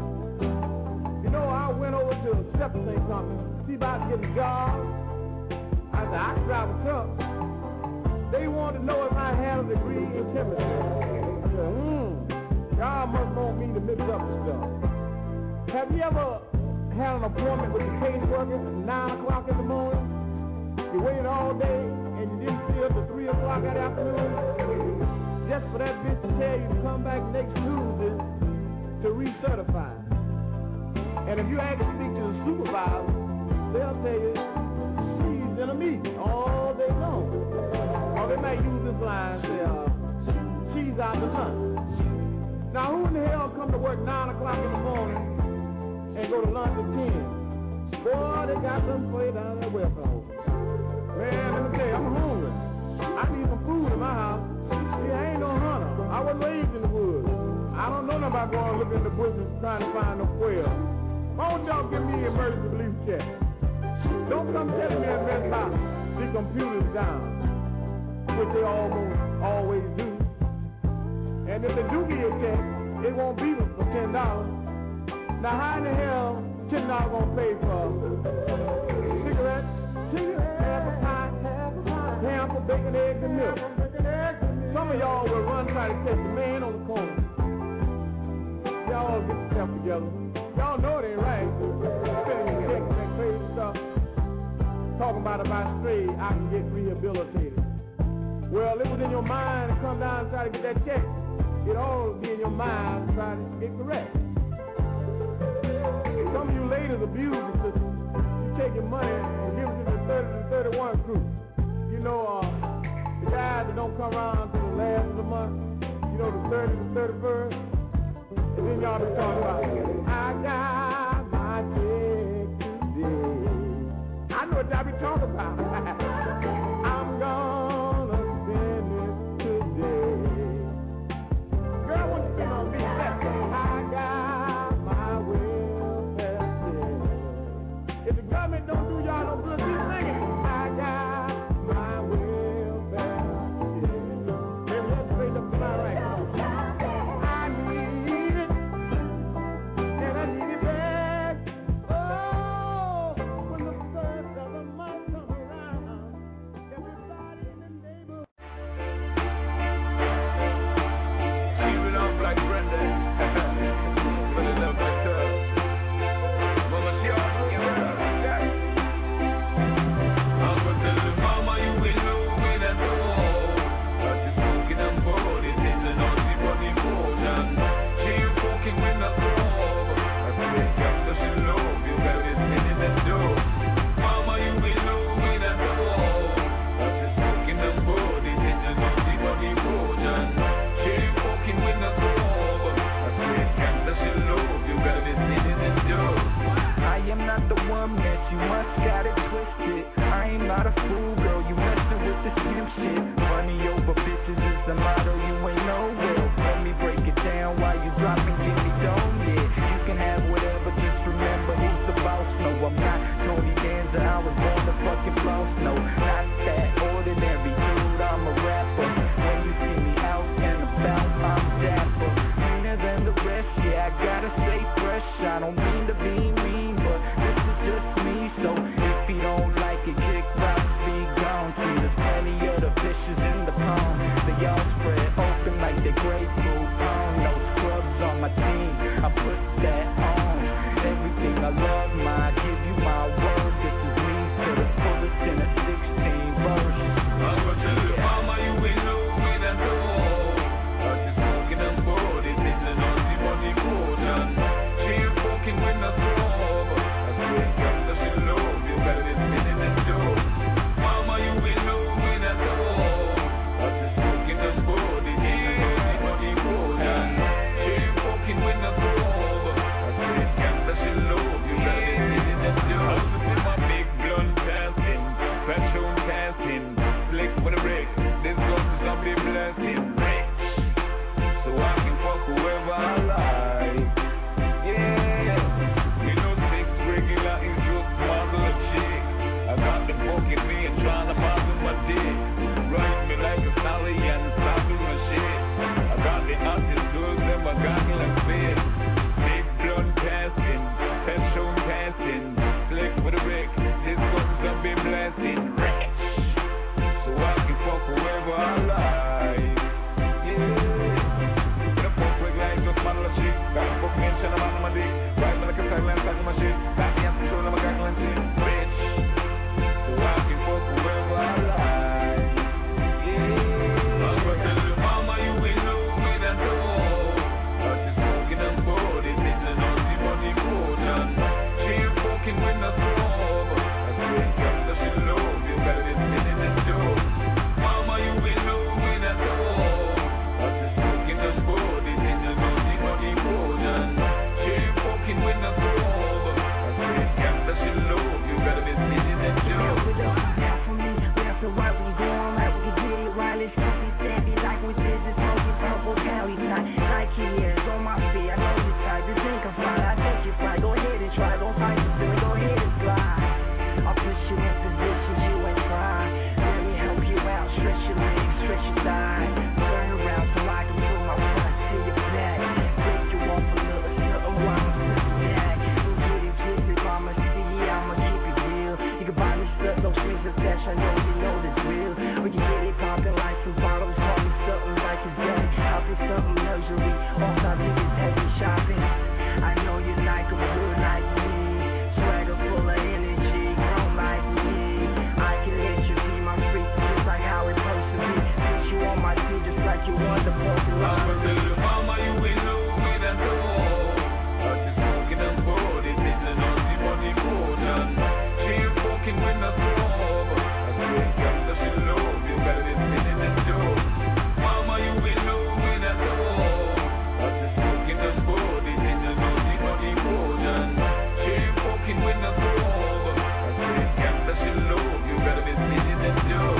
You know, I went over to a septic company, see about getting a job. I said, I can drive a truck. They wanted to know if I had a degree in chemistry. I said, hmm, y'all must want me to mix up the stuff. Have you ever had an appointment with the caseworker at nine o'clock in the morning? You waited all day and you didn't see her till three o'clock that afternoon? Just for that bitch to tell you to come back next Tuesday to recertify. And if you actually speak to the supervisor, they'll tell you she's in a meeting all day long. Or they might use this line and say, uh, she's out to lunch. Now who in the hell come to work nine o'clock in the morning and go to lunch at ten? Boy, they got something for you down there welfare home. Man, let me tell you, I'm hungry. I need some food in my house. See, I ain't no hunter. I wasn't raised in the woods. I don't know nothing about going looking in the bushes trying to find no quail. Why don't y'all give me an emergency relief check? Don't come telling me a mess about the computers down, which they almost always do. And if they do give you a check, it won't be for ten dollars. Now how in the hell ten dollars gonna pay for cigarettes, cigarettes, half a pint, half a pint, ham for bacon, eggs, and milk? Some of y'all will run try to catch the man on the corner. Y'all get yourself together. Y'all know it ain't right. Spending your checks and that crazy stuff. Talking about if I stray, I can get rehabilitated. Well, it was in your mind to come down and try to get that check. It all be in your mind to try to get correct. Some of you ladies abuse the system. You take your money and give it to the thirty to thirty-one crew. You know, uh, the guys that don't come around to the last of the month, you know, the thirty to thirty-first. And then y'all be talking about, I got my check today. I know what y'all be talking about. I'm gonna spend it today. Girl, I want you to spend on me. I got my welfare check. If the government don't do y'all no good, keep singing. I got my welfare check. Maybe let's straighten up the line right now. I need it, and I need it back. Oh, when the first of the month comes around, everybody in the neighborhood.
Keep it up like Brenda. Put it up like her. Mama, she all you heard of that. I'm gonna tell the mama you will know when I go. But you're smoking and bored. It's in the naughty body motion. She you fucking when I go. I swear God does she love you. Got it in the door. Mama, you will know when I go. But you're smoking and bored. It's in the naughty body motion. She you fucking when I go. I swear God does she love you. Got it in the door.
I am not the one that you must got it twisted. I ain't not a fool, girl, you messing with the same shit. Money over bitches is the motto, you ain't nowhere. Let me break it down while you dropping, give me dome, yeah. You can have whatever, just remember who's the boss. No, I'm not Tony Danza, I was born to fucking floss. No, not that ordinary dude, I'm a rapper. When you see me out and about, I'm dapper. Meaner than the rest, yeah, I gotta stay fresh. I don't mean to be mean, but
Got my book and shit, I'm out of my dick. Right, like a Thailand, talking my shit. Got me up to show them I got Glen shit. Bitch, so I can fuck whoever I like. Yeah. I'm gonna tell your mama you ain't know me that door. But you smoking them body, bitch, and all the money golden. She ain't fucking with no straw. I swear to God that she love you, better than spinning that dough. Mama, you ain't know me that door. But you smoking them body, bitch, and all the money golden. She ain't fucking with no straw. I swear to God that she love you, better than spinning that dough.
Now for me, left to right, we going right, we can get it right. Let's keep it steady like we did this smoking purple Cali night. Nike ears on my feet, I know you tight. This ain't confined, I think you fly. Go ahead and try, don't fight the feeling, go ahead and slide. I'll put you in positions you ain't tried. Let me help you out, stretch your legs, stretch your thighs. Turn around so I can put my front to your back. Break you off a little something while I'm sitting back. Don't get it twisted, mama, see, I'ma keep it real. You can buy me stuff, no strings attached, I know you know the drill. We can get it poppin' like some bottles, call me something like a deli. I'll put something luxury, all time niggas heavy shopping. I know you like a fool like me, swagger full of energy, grown like me. I can let you be my freak, just like how it's supposed to be. Put you on my feet just like you want the post
I'ma tell your mama you ain't know me that door. But you smoking them body, bitch, and all the money golden. She ain't fucking with no straw. I swear to God that she love you, better than spinning that dough. Mama, you ain't know me that door. But you smoking them body, bitch, and all the money golden. She ain't fucking with no straw. I swear to God that she love you, better than spinning that dough.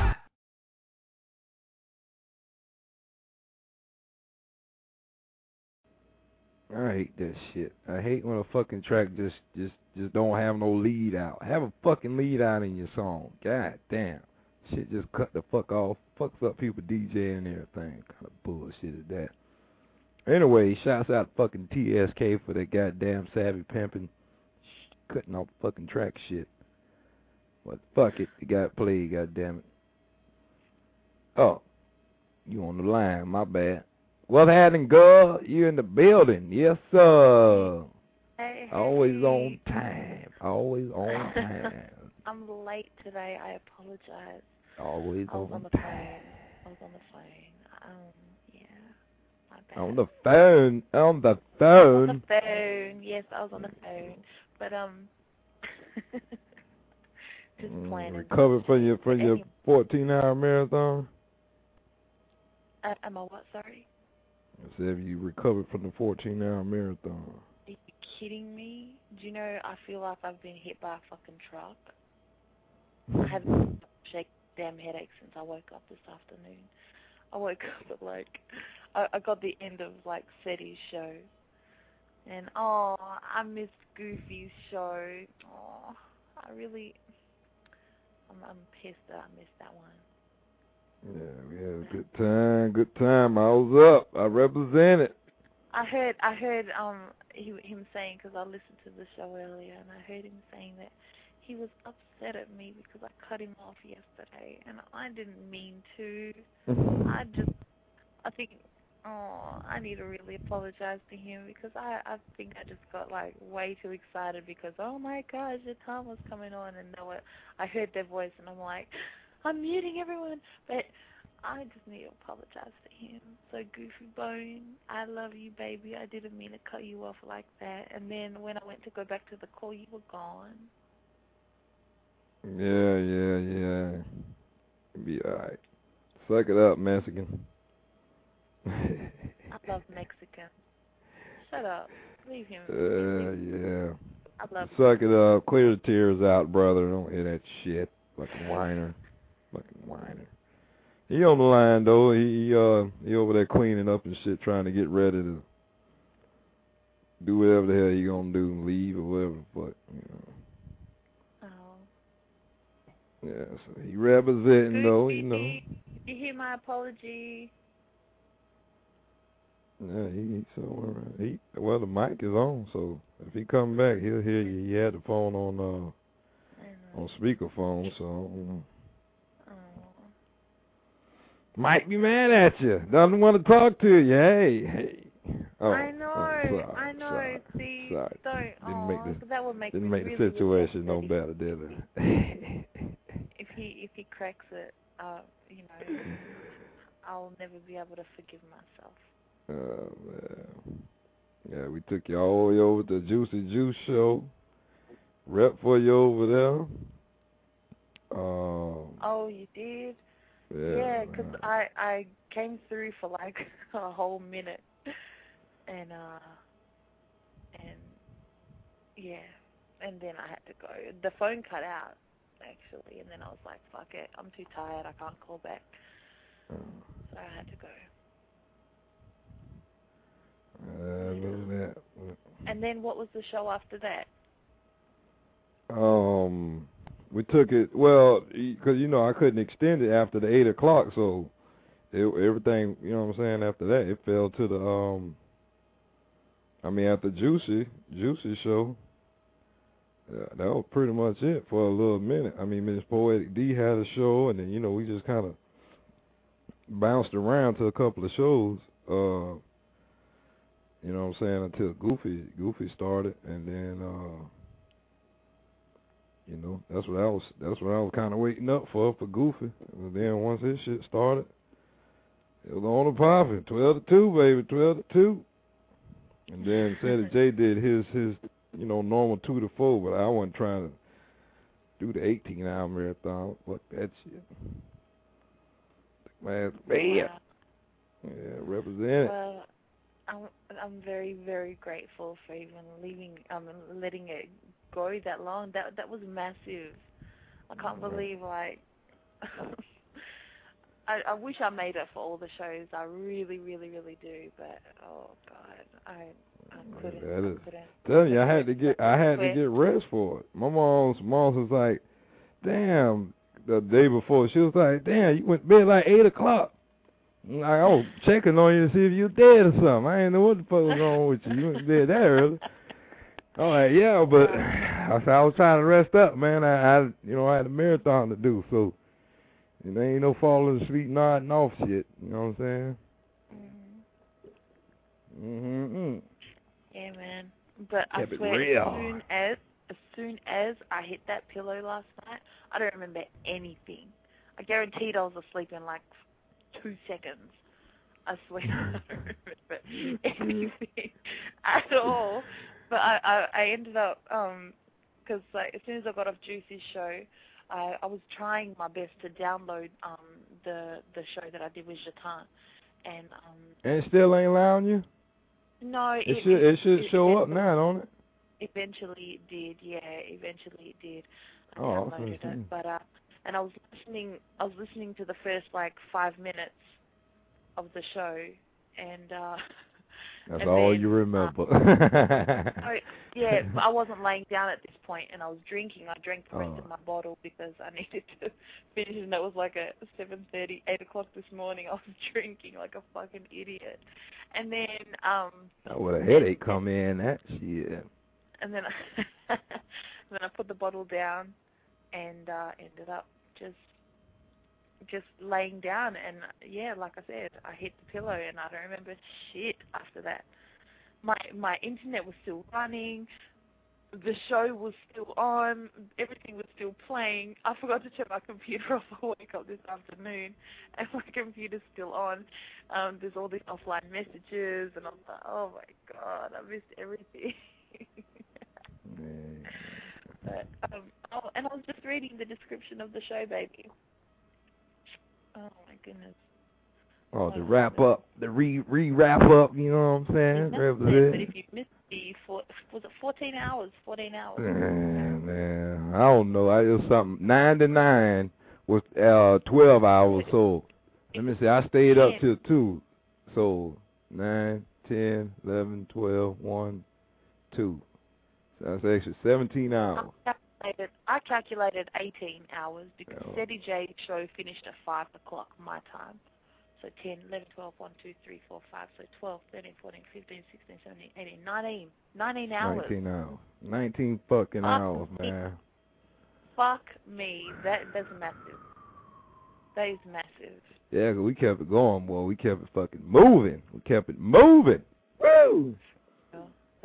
I hate that shit. I hate when a fucking track just just just don't have no lead out. Have a fucking lead out in your song. God damn. Shit just cut the fuck off. Fucks up people DJing and everything. Kind of bullshit is that. Anyway, shouts out fucking T S K for that goddamn savvy pimping. Cutting off fucking track shit. But fuck it. It got played, goddamn it. Oh. You on the line, my bad. What's happening, girl? You in the building. Yes, sir.
Hey, hey.
Always on time. Always on time.
I'm late today. I apologize.
Always
I was
on
on the
time.
phone. I was on the phone. Um, yeah. My bad.
On the phone. On the phone.
On the phone. Yes, I was on the phone. But um, just
Mm,
planning.
recovered from your from your fourteen hour marathon.
Uh, am I what? Sorry.
I said you recovered from the fourteen hour marathon.
Are you kidding me? Do you know I feel like I've been hit by a fucking truck? I had shake damn headache since I woke up this afternoon. I woke up at like I, I got the end of like Seti's show, and oh, I missed Goofy's show. Oh, I really, I'm I'm pissed that I missed that one.
Yeah, we had a good time. Good time. I was up. I represented.
I heard I heard um he, him saying, because I listened to the show earlier, and I heard him saying that he was upset at me because I cut him off yesterday, and I didn't mean to. I just, I think, oh, I need to really apologize to him, because I, I think I just got like way too excited because, oh my gosh, your time was coming on, and no, I heard their voice, and I'm like, I'm muting everyone, but I just need to apologize to him. So Goofy Bone, I love you, baby. I didn't mean to cut you off like that. And then when I went to go back to the call, you were gone.
Yeah, yeah, yeah. Be alright. Suck it up, Mexican.
I love Mexican. Shut up. Leave him.
Uh, yeah.
I love
Suck it up. Clear the tears out, brother. Don't hear that shit. Fucking whiner. Fucking whiner. He on the line, though. He, he, uh, he over there cleaning up and shit, trying to get ready to do whatever the hell he gonna do, leave or whatever the fuck, you know.
Oh.
Yeah, so he representing, though, you know.
You hear my apology?
Yeah, he, he so uh, he well the mic is on, so if he come back, he'll hear you. He had the phone on uh on speakerphone, so um, might be mad at you. Doesn't want to talk to you. Hey, hey. Oh,
I know.
oh. sorry.
Don't.
Didn't
Oh,
make the
that would make
didn't
me
make
really
the situation no
upset
better, did it?
if he if he cracks it. Uh, you know, I'll never be able to forgive myself.
Oh man. Yeah, we took you all the way over to Juicy Juice show. Rep for you over there. Um,
oh, you did?
Yeah.
Because yeah, I I came through for like a whole minute, and uh, and yeah, and then I had to go. The phone cut out actually, and then I was like, fuck it, I'm too tired. I can't call back.
Uh,
so I had to go.
I know that.
And then what was the show after that?
Um, we took it, well, because, you know, I couldn't extend it after the eight o'clock, so it, everything, you know what I'm saying, after that, it fell to the, um, I mean, after Juicy, Juicy show, yeah, that was pretty much it for a little minute. I mean, Miss Poetic D had a show, and then, you know, we just kind of bounced around to a couple of shows, uh, you know what I'm saying, until Goofy, Goofy started, and then, uh, you know, that's what I was. That's what I was kind of waiting up for for Goofy. And then once his shit started, it was on the popping. Twelve to two, baby. Twelve to two. And then Ceddy J did his his you know normal two to four, but I wasn't trying to do the eighteen hour marathon. Fuck that shit. Man, man. Yeah, represent it.
Well, I'm I'm very very grateful for even leaving um letting it go that long. That that was massive. I can't believe like I I wish I made it for all the shows. I really really really do. But oh god, I I couldn't.
That is,
I couldn't.
Tell you, I had to get I had to get rest for it. My mom's mom was like, damn. The day before, she was like, damn, you went to bed like eight o'clock. Like, I was checking on you to see if you were dead or something. I didn't know what the fuck was wrong with you. You went to bed that early. I'm like, yeah, but I said I was trying to rest up, man. I, I, you know, I had a marathon to do, so and there ain't no falling asleep, nodding off shit. You know what I'm saying? Mm-hmm. Mm-hmm.
Yeah, man. But
Kept
I
it
swear,
real.
as soon as as soon as I hit that pillow last night, I don't remember anything. I guaranteed I was asleep in like two seconds. I swear I don't remember anything at all. But I, I, I ended up, um, because like, as soon as I got off Juicy's show, I, I was trying my best to download um, the the show that I did with Jatan. And, um,
and it still ain't allowing you?
No.
It,
it
should it, it should
it,
show up now, don't it?
Eventually it did, yeah. Eventually it did. I
oh,
downloaded it, but uh, and I was listening. I was listening to the first like five minutes of the show, and uh,
that's
and
all
then,
you remember.
Uh, I, yeah, but I wasn't laying down at this point, and I was drinking. I drank the rest
oh.
of my bottle because I needed to finish, and it was like at seven thirty, eight o'clock this morning. I was drinking like a fucking idiot, and then um.
Oh, well, a headache come in. That shit.
And then I, then I put the bottle down, and uh, ended up just just laying down. And yeah, like I said, I hit the pillow, and I don't remember shit after that. My my internet was still running, the show was still on, everything was still playing. I forgot to turn my computer off. I wake up this afternoon, and my computer's still on. Um, there's all these offline messages, and I'm like, oh my god, I missed everything. But, um, oh, and I was just reading the description of the show, baby. Oh my goodness.
Oh, the wrap up, the re re wrap up. You know what I'm saying?
It, but if you missed the four, was it fourteen hours? Fourteen hours.
Man, man, I don't know. I it was something nine to nine was uh twelve hours. So let me see. I stayed up till two. So nine, ten, eleven, twelve, one, two. That's actually seventeen hours.
I calculated, I calculated eighteen hours because
oh.
Ceddy J's show finished at five o'clock my time. So ten, eleven, twelve, one, two, three, four, five. So twelve, thirteen, fourteen, fifteen, sixteen, seventeen, eighteen, nineteen. nineteen hours.
nineteen hours. nineteen fucking
Fuck
hours,
me.
man.
Fuck me. That, that's massive. That is massive.
Yeah, 'cause we kept it going, boy. We kept it fucking moving. We kept it moving. Woo!
That's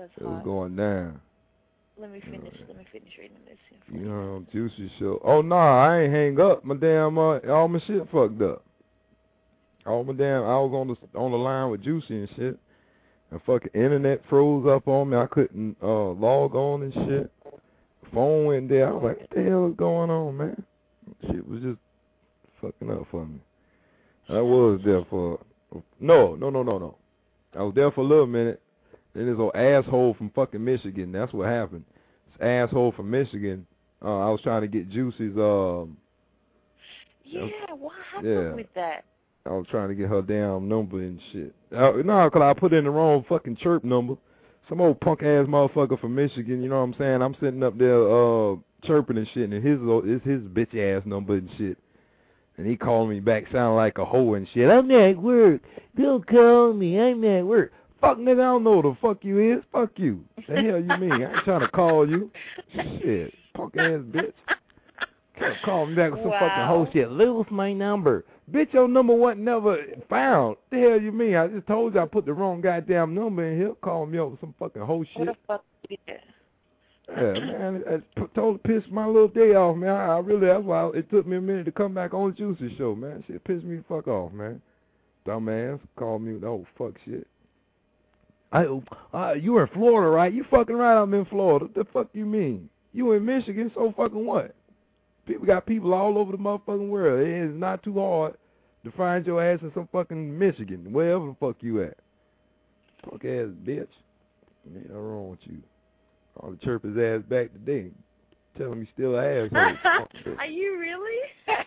was
It was
hot.
going down.
Let me finish. Let me finish reading this.
You know, Juicy show. Oh no, nah, I ain't hang up. My damn, uh, all my shit fucked up. All my damn, I was on the on the line with Juicy and shit. And fucking internet froze up on me. I couldn't uh log on and shit. Phone went there. I was like, what the hell is going on, man? Shit was just fucking up for me. I was there for no, no, no, no, no. I was there for a little minute. Then this old asshole from fucking Michigan. That's what happened. This asshole from Michigan. Uh, I was trying to get Juicy's. Um,
Yeah, what happened
yeah.
with that?
I was trying to get her damn number and shit. Uh, no, because I put in the wrong fucking chirp number. Some old punk ass motherfucker from Michigan. You know what I'm saying? I'm sitting up there uh chirping and shit, and his it's his bitch ass number and shit. And he called me back sounding like a hoe and shit. I'm at work. Don't call me. I'm at work. Fuck nigga, I don't know who the fuck you is. Fuck you. The hell you mean? I ain't trying to call you. Shit. Punk ass bitch. Can't call me back with some
Wow.
fucking hoe shit. Lose my number. Bitch, your number wasn't never found. The hell you mean? I just told you I put the wrong goddamn number in here. Call me up with some fucking hoe shit.
What the fuck did you
Yeah, man, it, it totally pissed my little day off, man. I, I really, that's why it took me a minute to come back on the Juicy show, man. Shit pissed me the fuck off, man. Dumbass called me with oh fuck shit. I, uh, you were in Florida, right? You fucking right, I'm in Florida. What the fuck you mean? You in Michigan, so fucking what? People got people all over the motherfucking world. It is not too hard to find your ass in some fucking Michigan, wherever the fuck you at. Fuck ass bitch. Ain't nothing wrong with you. I'll chirp his ass back today. Tell him he's still an asshole.
Are you really?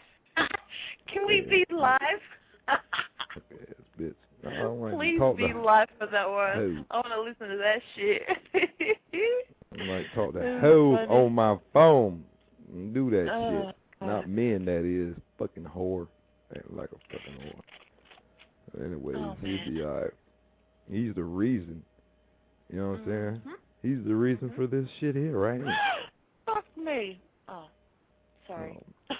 Can we be live?
Fuck ass bitch. I don't want
Please
to talk
be
to
live for that one.
Who?
I want to listen to that shit.
I might talk to
That's
hoe
funny.
on my phone. And do that
Oh,
shit.
God.
Not men, that is. Fucking whore. Act like a fucking whore. Anyway,
Oh,
he'll
man.
be alright. He's the reason. You know what I'm saying?
Mhm.
He's the reason for this shit here, right?
Fuck me. Oh, sorry.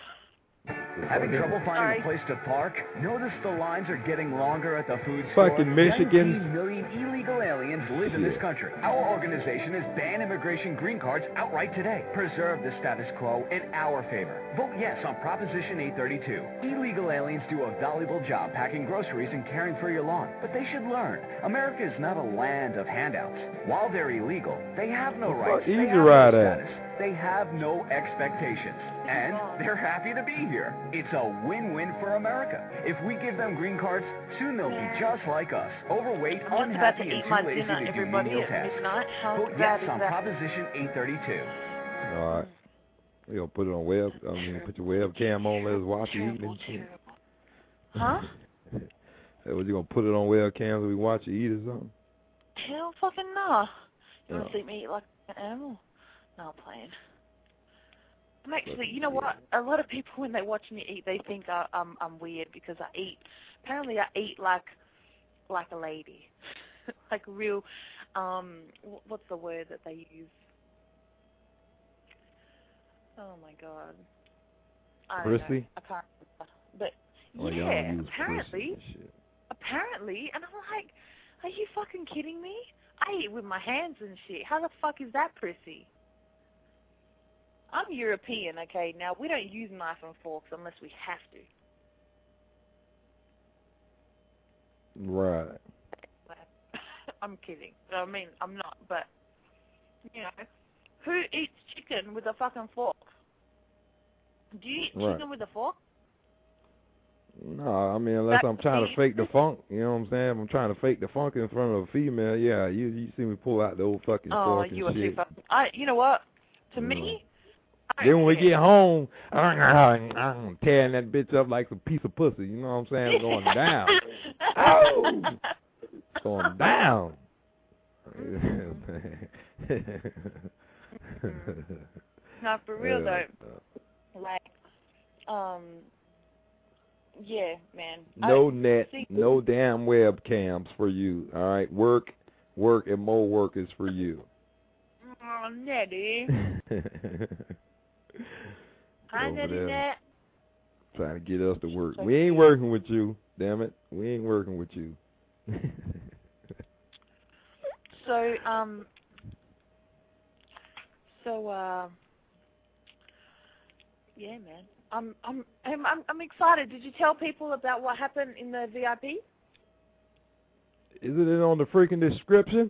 Having trouble
Sorry.
finding a place to park? Notice the lines are getting longer at the food
Fucking
store?
Michigan.
nineteen million illegal aliens live in this
Shit.
country. Our organization has banned immigration green cards outright today. Preserve the status quo in our favor. Vote yes on Proposition eight thirty-two. Illegal aliens do a valuable job packing groceries and caring for your lawn, but they should learn. America is not a land of handouts. While they're illegal, they have no
What the
rights.
fuck
They
Easy
have no
Ride at?
status. They have no expectations. And they're happy to be here. It's a win-win for America. If we give them green cards, soon they'll be just like us. Overweight,
I'm just about to
unhappy,
eat
and
my
too lazy
dinner,
to do
everybody,
menial
at
tasks.
midnight. How
Vote
bad
yes
is
on
that?
Proposition eight thirty-two.
Alright. We gonna put it on web. I mean, put your webcam on. Let us watch you eat and shit.
Huh?
Hey, was you gonna put it on webcam so we watch you eat or something?
Hell fucking no. You want
No.
to see me eat like an animal? No, I'm playing. I'm actually, you know what? A lot of people, when they watch me eat, they think I, I'm I'm weird because I eat. Apparently, I eat like like a lady, like real. Um, wh- what's the word that they use? Oh my god. I don't know.
Prissy?
I can't remember. But
Oh, y'all
yeah,
use
apparently,
prissy and shit.
apparently, and I'm like, are you fucking kidding me? I eat with my hands and shit. How the fuck is that prissy? I'm European, okay? Now, we don't use knife and forks unless we have to.
Right.
I'm kidding. I mean, I'm not, but, you know, who eats chicken with a fucking fork? Do you eat
Right.
chicken with a fork?
No, I mean, unless
That's
I'm trying to
me.
fake the funk, you know what I'm saying? If I'm trying to fake the funk in front of a female, yeah, you you see me pull out the old fucking
Oh,
fork
you are
and
too
shit.
fucking... I, you know what? To
You
me, I
Then
don't
when we
care.
get home, I'm tearing that bitch up like some piece of pussy. You know what I'm saying? Going down. Oh, going down.
No, for real
Yeah.
though, like, um, yeah, man.
No
I,
net,
see,
no damn webcams for you. All right, work, work, and more work is for you.
Oh, Nettie. Hi,
Over
Nettie
there.
Net.
Trying to get us to work. We ain't working with you, damn it. We ain't working with you.
So, um, So, uh, yeah, man. I'm, I'm, I'm, I'm, I'm excited. Did you tell people about what happened in the V I P?
Isn't it on the freaking description?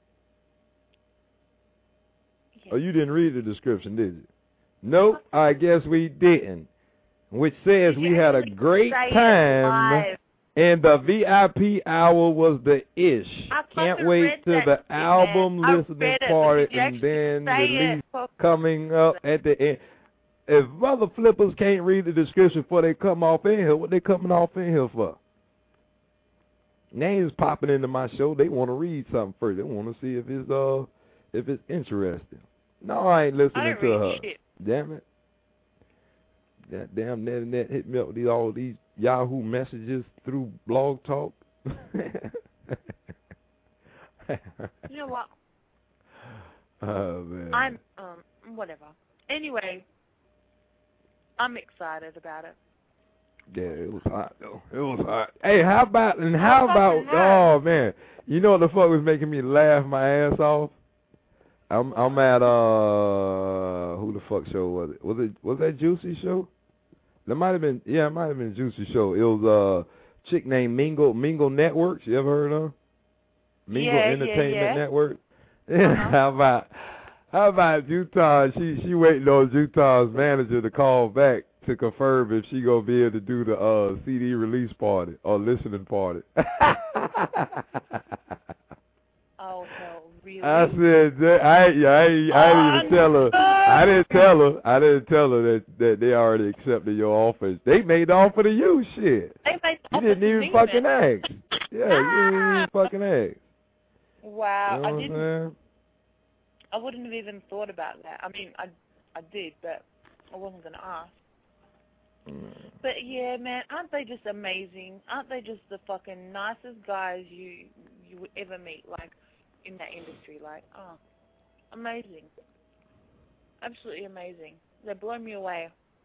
Yeah.
Oh, you didn't read the description, did you? Nope, I guess we didn't. Which says we had a great time, and the V I P hour was the ish.
I
Can't wait to the
shit,
album
man.
listening
it,
party
but
and then the
it.
release coming up at the end. If mother flippers can't read the description before they come off in here, what they coming off in here for? Names popping into my show, they want to read something first. They want to see if it's uh if it's interesting. No, I ain't listening
I
to her.
Shit.
Damn it. That damn net and net hit me up with these, all these Yahoo messages through Blog Talk.
You know what?
Oh, man.
I'm, um, whatever. Anyway, I'm excited about it.
Yeah, it was hot, though. It was hot. Hey, how about, and how about, oh, man. You know what the fuck was making me laugh my ass off? I'm I'm at uh who the fuck show was it? Was it was that Juicy show? That might have been yeah, it might have been Juicy show. It was a uh, chick named Mingle Mingle Networks. You ever heard of her? Mingle
yeah,
Entertainment
yeah, yeah.
Network.
Uh-huh.
how about how about Utah? She she waiting on Utah's manager to call back to confirm if she gonna be able to do the uh C D release party or listening party.
Oh, hell, really?
I said, that, I, I, I, I didn't even tell her. I didn't tell her. I didn't tell her that, that they already accepted your offer. They made the offer to you, shit.
They made the
You
offer
didn't
to
even
me,
fucking
man.
ask. Yeah, you didn't even fucking ask.
Wow,
You know
I
what
didn't.
I'm saying?
I wouldn't have even thought about that. I mean, I, I did, but I wasn't gonna ask.
Mm.
But yeah, man, aren't they just amazing? Aren't they just the fucking nicest guys you you would ever meet? Like, in that industry, like, oh, amazing. Absolutely amazing. They blow me away.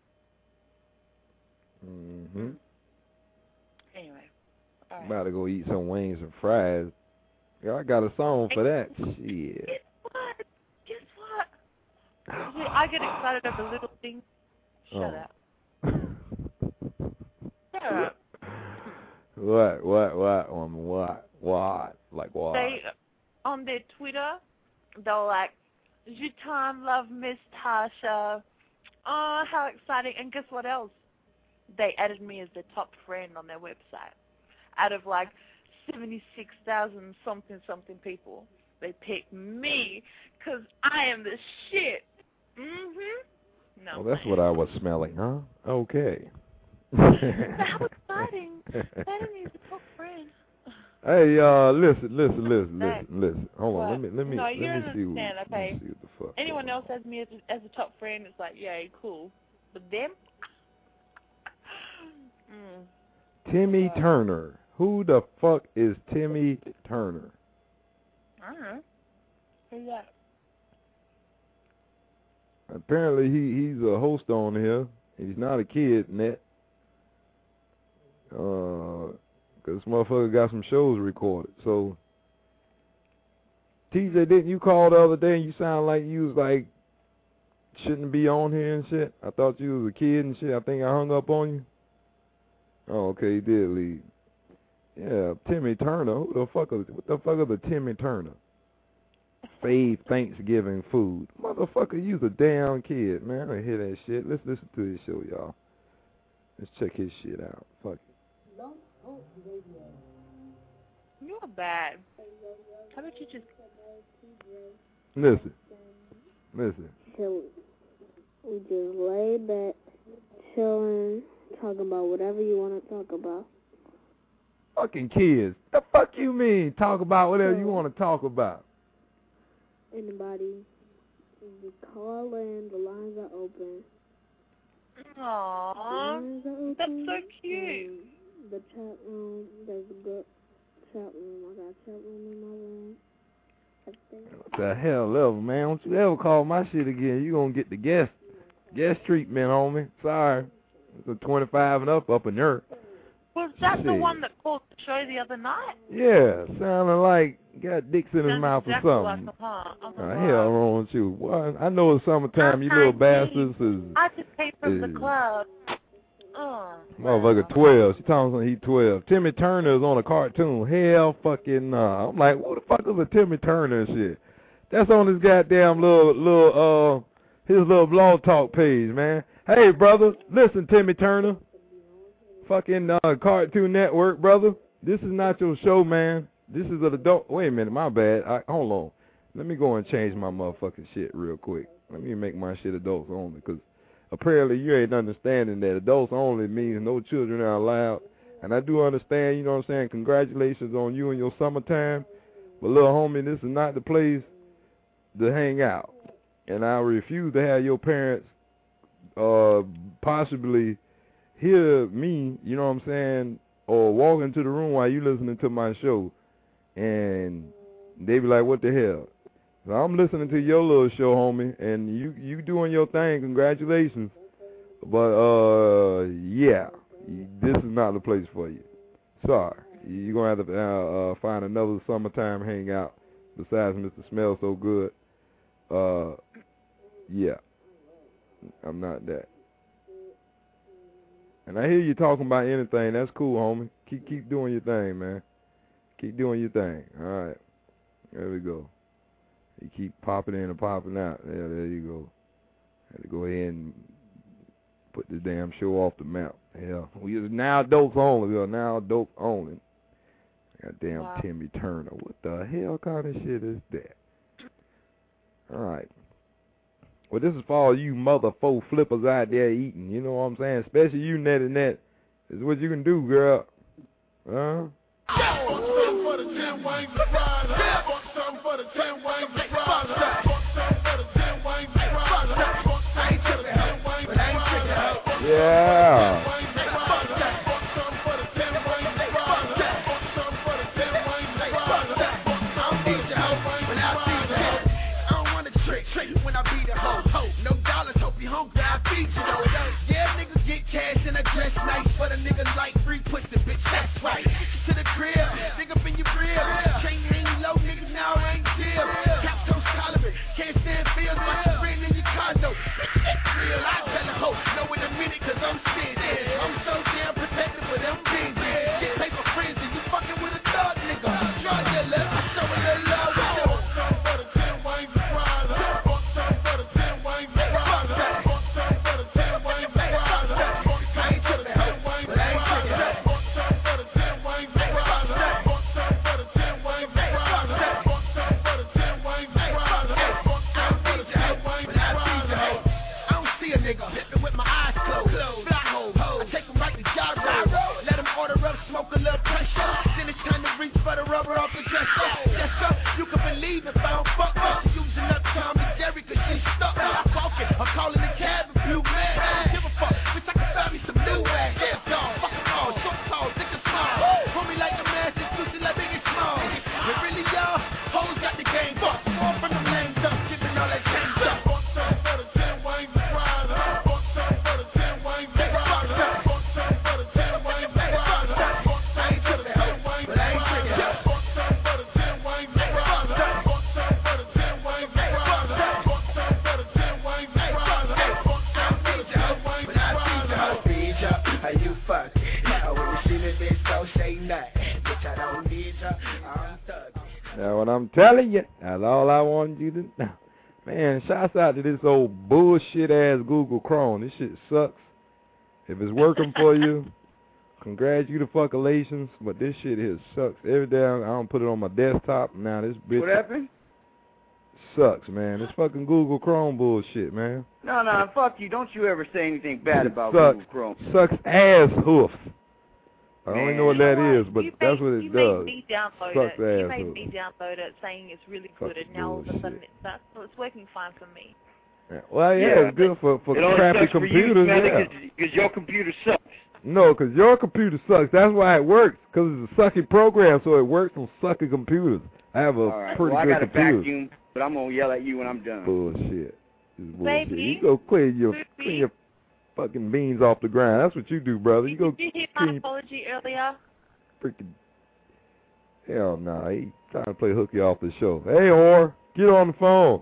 Mm-hmm.
Anyway. All right.
About to go eat some wings and fries. Yeah, I got a song for that. Shit.
Guess what? Guess what? Yeah, I get excited over little things. Shut
Oh.
up. Shut up.
What, what, what, um, what, what, like what?
They, on their Twitter, they're like, "Je t'aime, love Miss Tasha." Oh, how exciting. And guess what else? They added me as their top friend on their website. Out of like seventy-six thousand something something people, they picked me because I am the shit. Mm-hmm. No.
Well, that's what I was smelling, huh? Okay.
How exciting. Added me as a top friend.
Hey, uh, listen, listen, listen,
Hey.
listen, listen. Hold on,
What?
let me, let me,
No,
let
you
me
don't
see what,
understand,
let
okay?
me see what the fuck.
Anyone else has me as a, as a top friend, it's like, yay, cool. But them? mm.
Timmy Turner. Who the fuck is Timmy Turner?
I don't know. Who's that?
Apparently, he he's a host on here. He's not a kid, Net. Uh, cause this motherfucker got some shows recorded. So, T J, didn't you call the other day and you sound like you was like shouldn't be on here and shit? I thought you was a kid and shit. I think I hung up on you. Oh, okay, he did leave. Yeah, Timmy Turner. Who the fuck is what the fuck is a Timmy Turner? Fave Thanksgiving food. Motherfucker, you's a damn kid, man. I don't hear that shit. Let's listen to his show, y'all. Let's check his shit out. Fuck it.
You're bad. How about you just...
Listen. Listen.
So we just lay back, chilling, talking about whatever you want to talk about.
Fucking kids. The fuck you mean? Talk about whatever you want to talk about.
Anybody, you call in, the lines are open.
Aww,
lines are open,
that's so cute.
The chat room, there's a good chat room. I got a chat room in my room.
What the hell ever, man? Don't you ever call my shit again. You gonna get the guest guest treatment on me. Sorry. It's a twenty-five and up up in there.
Was that the
Shit.
one that called the show the other night?
Yeah, sounding like got dicks in his
Sounds
mouth
exactly
or
like
something.
him, huh? Oh,
Oh,
my
hell wrong with you. Well, I know it's summertime, you little bastards is
I just came from
is-
the club. Oh.
motherfucker twelve. She talking about he twelve. Timmy Turner is on a cartoon. Hell fucking nah. I'm like, what the fuck is a Timmy Turner and shit? That's on his goddamn little little uh his little blog talk page, man. Hey brother, listen Timmy Turner. Fucking uh Cartoon Network, brother. This is not your show, man. This is an adult. Wait a minute, my bad. I, hold on. Let me go and change my motherfucking shit real quick. Let me make my shit adults only, because apparently you ain't understanding that adults only means no children are allowed. And I do understand, you know what I'm saying, congratulations on you and your summertime. But little homie, this is not the place to hang out. And I refuse to have your parents uh, possibly hear me, you know what I'm saying, or walk into the room while you listening to my show. And they be like, what the hell? So I'm listening to your little show, homie, and you you doing your thing. Congratulations. But, uh, yeah, this is not the place for you. Sorry. You're going to have to uh, uh, find another summertime hangout besides Mister Smell So Good. Uh, yeah. I'm not that. And I hear you talking about anything. That's cool, homie. Keep keep doing your thing, man. Keep doing your thing. All right. There we go. You keep popping in and popping out. Yeah, there you go. Had to go ahead and put this damn show off the map. Hell, we are now adults only. We are now adults only. Goddamn wow. Timmy Turner. What the hell kind of shit is that? All right. Well, this is for all you mother four flippers out there eating. You know what I'm saying? Especially you, Nettie Net. This is what you can do, girl. Huh? Yeah.
Yeah, niggas get cash and I dress nice, but a nigga like free pussy, bitch, that's right. To the crib, dig up in your crib. Chain hang low, niggas now ain't chill. Cap toast tolerant, can't stand feels like a friend in your condo. Bitch, that's real, I tell a hoe, know in a minute, cause I'm stingy. I'm so damn protected for them bingy. Get paper friends and you fucking with a thug nigga. Drug dealer, I show a little love with you. Some for the ten wings of fries, some for the ten wings of fries. Smoke a little pressure, then it's time to reach for the rubber off the dresser. Yes, sir, you can believe if I don't fuck up. She using up Tom and Jerry cause she stuck. I'm walking, I'm calling the cab if you mad. I don't give a fuck, bitch, I can find me some new ass. Yeah, dog, fuck them all, short, tall, thick and small. Hold me like a Massachusetts, like big and small. But really, y'all, hoes got the game fucked. More from them lanes up, giving all that change up. Fuck some for the ten wings of fries, huh? Fuck some for the ten wings of fries, huh? Fuck some for the ten wings of fries, huh?
Now, what I'm telling you, that's all I wanted you to know. Man, shouts out to this old bullshit-ass Google Chrome. This shit sucks. If it's working for you, congratulations, but this shit here sucks. Every day I don't put it on my desktop. Now this bitch
What happened?
sucks, man. This fucking Google Chrome bullshit, man.
No, no, fuck you. Don't you ever say anything bad about
sucks,
Google Chrome.
Sucks ass hoof. I don't even know what
You know
that
what?
is, but
you
that's
made,
what it
you
does.
Made me download
Sucks
it. You
ass
made
hoof.
me download it saying it's really good,
Fucking
and now all of a sudden
bullshit.
it's not. Well, it's working fine for me.
Yeah. Well, yeah,
Yeah,
it's good for, for
it only
crappy
sucks for you,
computers,
Smelly,
yeah.
Because your computer sucks.
No, because your computer sucks. That's why it works, because it's a sucky program, so it works on sucky computers. I have a
All right.
pretty
well,
good
I got a
computer.
vacuum, but I'm going to yell at you when I'm done.
Bullshit. This is bullshit.
Baby,
You go clean your, clean your fucking beans off the ground. That's what you do, brother. You go
Did you hear my
clean
apology earlier?
freaking. Hell no, nah, he trying to play hooky off the show. Hey, whore, get on the phone.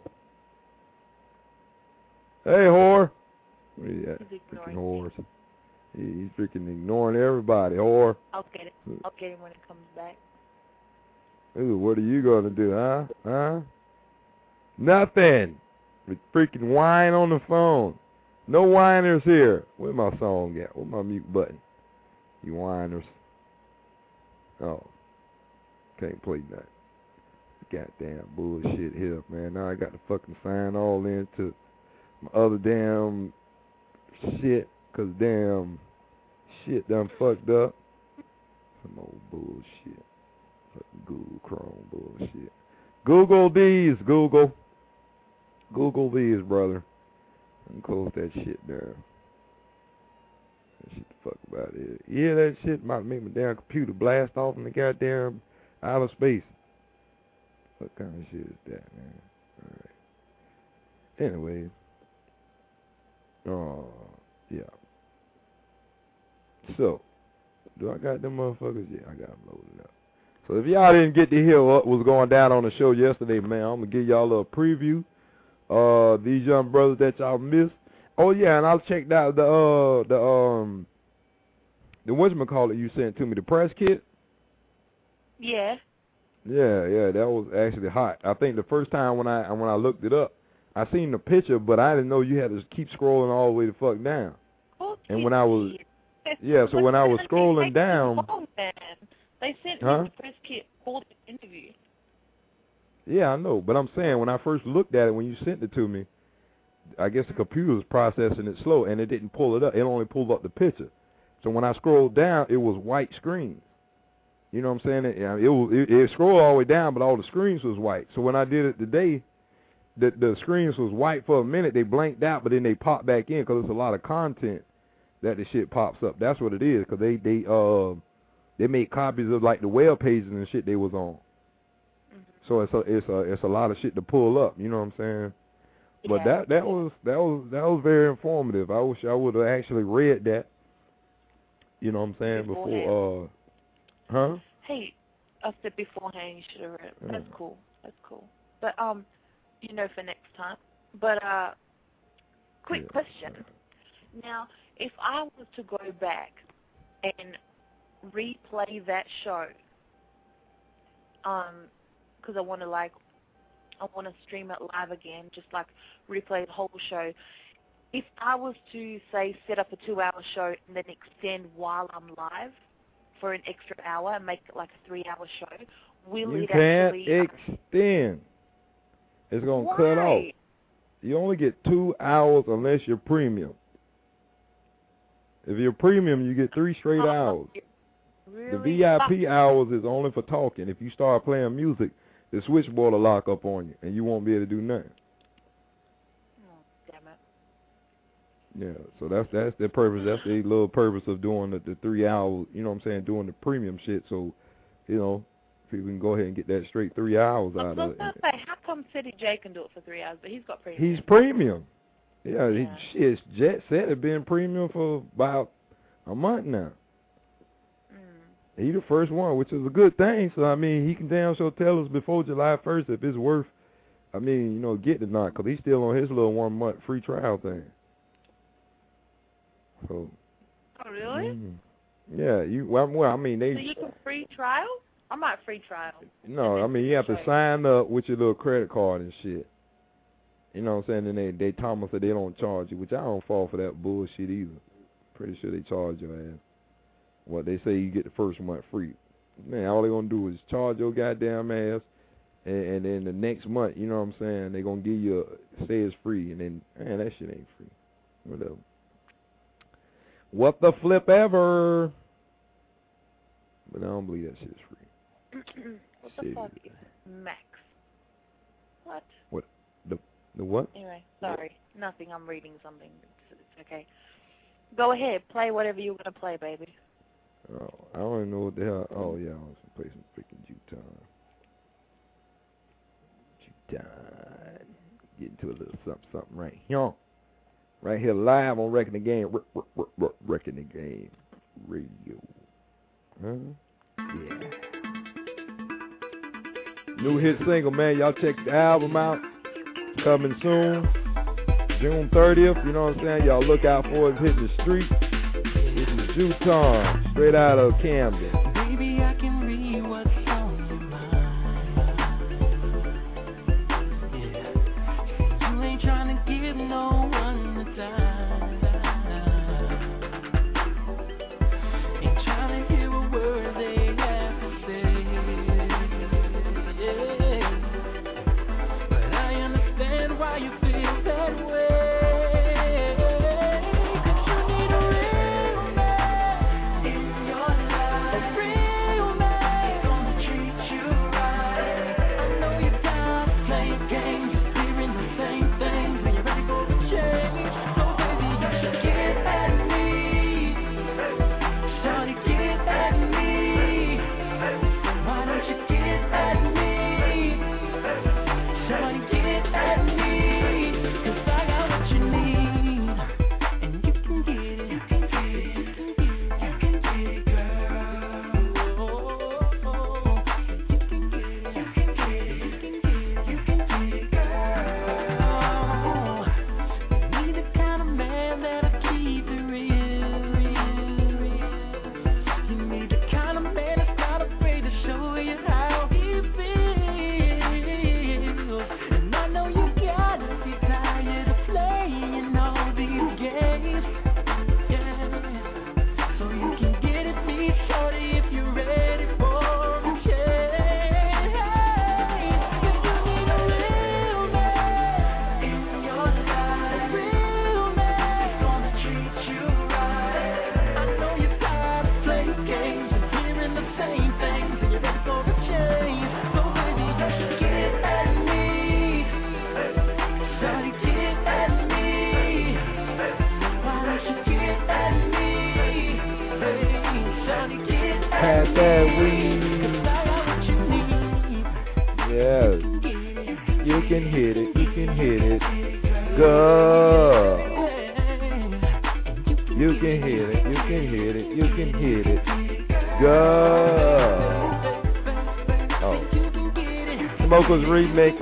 Hey, whore. Where you at? Freaking whores. He, he's freaking ignoring everybody, whore.
I'll get it. I'll get him when it comes back.
Ooh, what are you gonna do, huh? Huh? Nothing. With freaking whine on the phone. No whiners here. Where my song at? Where's my mute button? You whiners. Oh. Can't play that. Goddamn bullshit here, man. Now I got to fucking sign all into my other damn shit, cause damn shit done fucked up. Some old bullshit. Fucking Google Chrome bullshit. Google these, Google. Google these, brother. And close that shit down. That shit the fuck about it. Yeah, that shit might make my damn computer blast off in the goddamn outer space. What kind of shit is that, man? Alright. Anyway. Oh, yeah. So, do I got them motherfuckers? Yeah, I got them loaded up. So if y'all didn't get to hear what was going down on the show yesterday, man, I'm going to give y'all a little preview. Uh, these young brothers that y'all missed. Oh, yeah, and I checked out the, uh, the, um, the whatchamacallit you sent to me, the press kit.
Yeah.
Yeah, yeah, that was actually hot. I think the first time when I when I looked it up, I seen the picture, but I didn't know you had to keep scrolling all the way the fuck down.
Oh,
and when I was, yeah, so when I was scrolling down,
they sent
huh?
me the press kit for the interview.
Yeah, I know, but I'm saying when I first looked at it, when you sent it to me, I guess the computer was processing it slow, and it didn't pull it up. It only pulled up the picture. So when I scrolled down, it was white screen. You know what I'm saying? It, it, was, it, it scrolled all the way down, but all the screens was white. So when I did it today, the, the screens was white for a minute. They blanked out, but then they popped back in because there's a lot of content that the shit pops up. That's what it is, because they, they, uh, they made copies of, like, the web pages and shit they was on. So it's a it's a it's a lot of shit to pull up, you know what I'm saying? But
Yeah.
that that was that was that was very informative. I wish I would have actually read that. You know what I'm saying before? Uh, huh?
Hey, I said beforehand you should have read it. That's
Yeah.
cool. That's cool. But um, you know, for next time. But uh, quick
Yeah.
question. Now, if I was to go back and replay that show, um. because I want to, like, I want to stream it live again, just, like, replay the whole show. If I was to, say, set up a two-hour show and then extend while I'm live for an extra hour and make it, like, a three-hour show, will
You
it
can't
actually...
extend. It's going to
Why?
cut off. You only get two hours unless you're premium. If you're premium, you get three straight
Oh,
hours.
Really?
The V I P hours is only for talking. If you start playing music, the switchboard will lock up on you, and you won't be able to do nothing.
Oh, damn it.
Yeah, so that's that's the purpose. That's the little purpose of doing the, the three hours. You know what I'm saying? Doing the premium shit, so you know people can go ahead and get that straight three hours
I
out
was
of
going
it.
to say, how come City J can do it for three hours, but he's got premium?
He's premium. Yeah,
Yeah.
He, shit, Jet said it been premium for about a month now. He the first one, which is a good thing. So, I mean, he can damn sure tell us before July first if it's worth, I mean, you know, getting it or not, because he's still on his little one-month free trial thing. So.
Oh, really?
Mm, yeah, you. Well, well, I mean, they.
So you can free trial? I might free trial.
No, I mean, you have to sign up with your little credit card and shit. You know what I'm saying? And they, they Thomas said they don't charge you, which I don't fall for that bullshit either. Pretty sure they charge your ass. What they say you get the first month free. Man, all they gonna do is charge your goddamn ass, and, and then the next month, you know what I'm saying, they gonna give you a, say it's free, and then, man, that shit ain't free. Whatever. What the flip ever? But I don't believe that shit is free.
What the
Shit.
fuck is Max? What?
What? The the what?
Anyway, sorry. Nothing. I'm reading something. It's, it's okay. Go ahead. Play whatever you're going to play, baby.
Oh, I don't even know what the hell. Oh, yeah, I was going to play some freaking Juton. Juton. Get into a little something, something right here. Right here live on Wrecking the Game. R- r- r- r- Wrecking the Game Radio. Huh? Yeah. New hit single, man. Y'all check the album out. Coming soon. June thirtieth. You know what I'm saying? Y'all look out for it. Hitting the street. This is Juton. Straight out of Camden.
Baby, I can read what's on your mind. Yeah. You ain't trying to give no one the time. Ain't trying to hear a word they have to say. Yeah. But I understand why you feel that way.
Remix.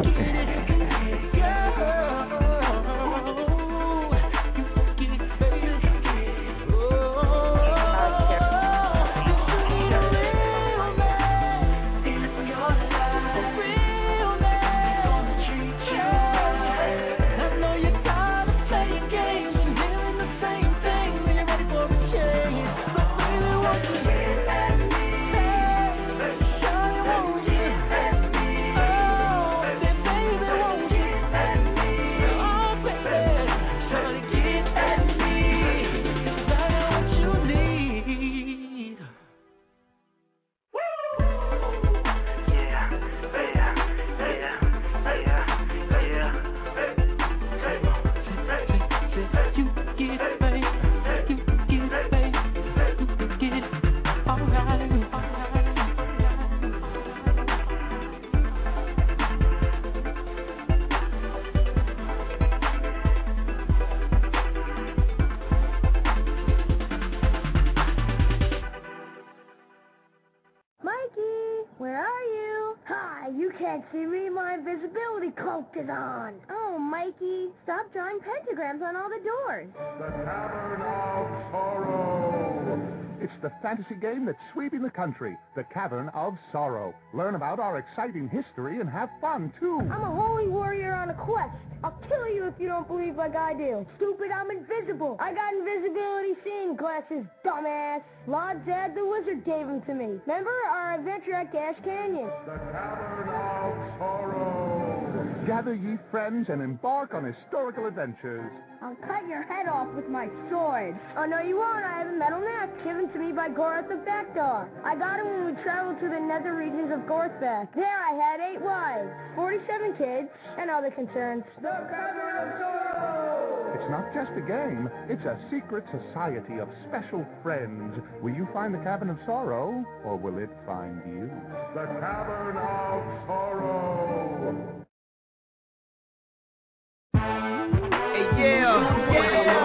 Is on. Oh, Mikey, stop drawing pentagrams on all the doors.
The Cavern of Sorrow. It's the fantasy game that's sweeping the country. The Cavern of Sorrow. Learn about our exciting history and have fun, too.
I'm a holy warrior on a quest. I'll kill you if you don't believe like I do. Stupid, I'm invisible. I got invisibility seeing glasses, dumbass. Lord Zed the Wizard gave them to me. Remember our adventure at Gas Canyon?
The Cavern of Sorrow. Gather ye friends and embark on historical adventures.
I'll cut your head off with my sword. Oh, no, you won't. I have a metal knack given to me by Gorath the Backdog. I got it when we traveled to the nether regions of Gorthback. There I had eight wives, forty-seven kids, and other concerns. The Cavern of Sorrow!
It's not just a game. It's a secret society of special friends. Will you find the Cavern of Sorrow, or will it find you? The Cavern of Sorrow!
Yeah, yeah.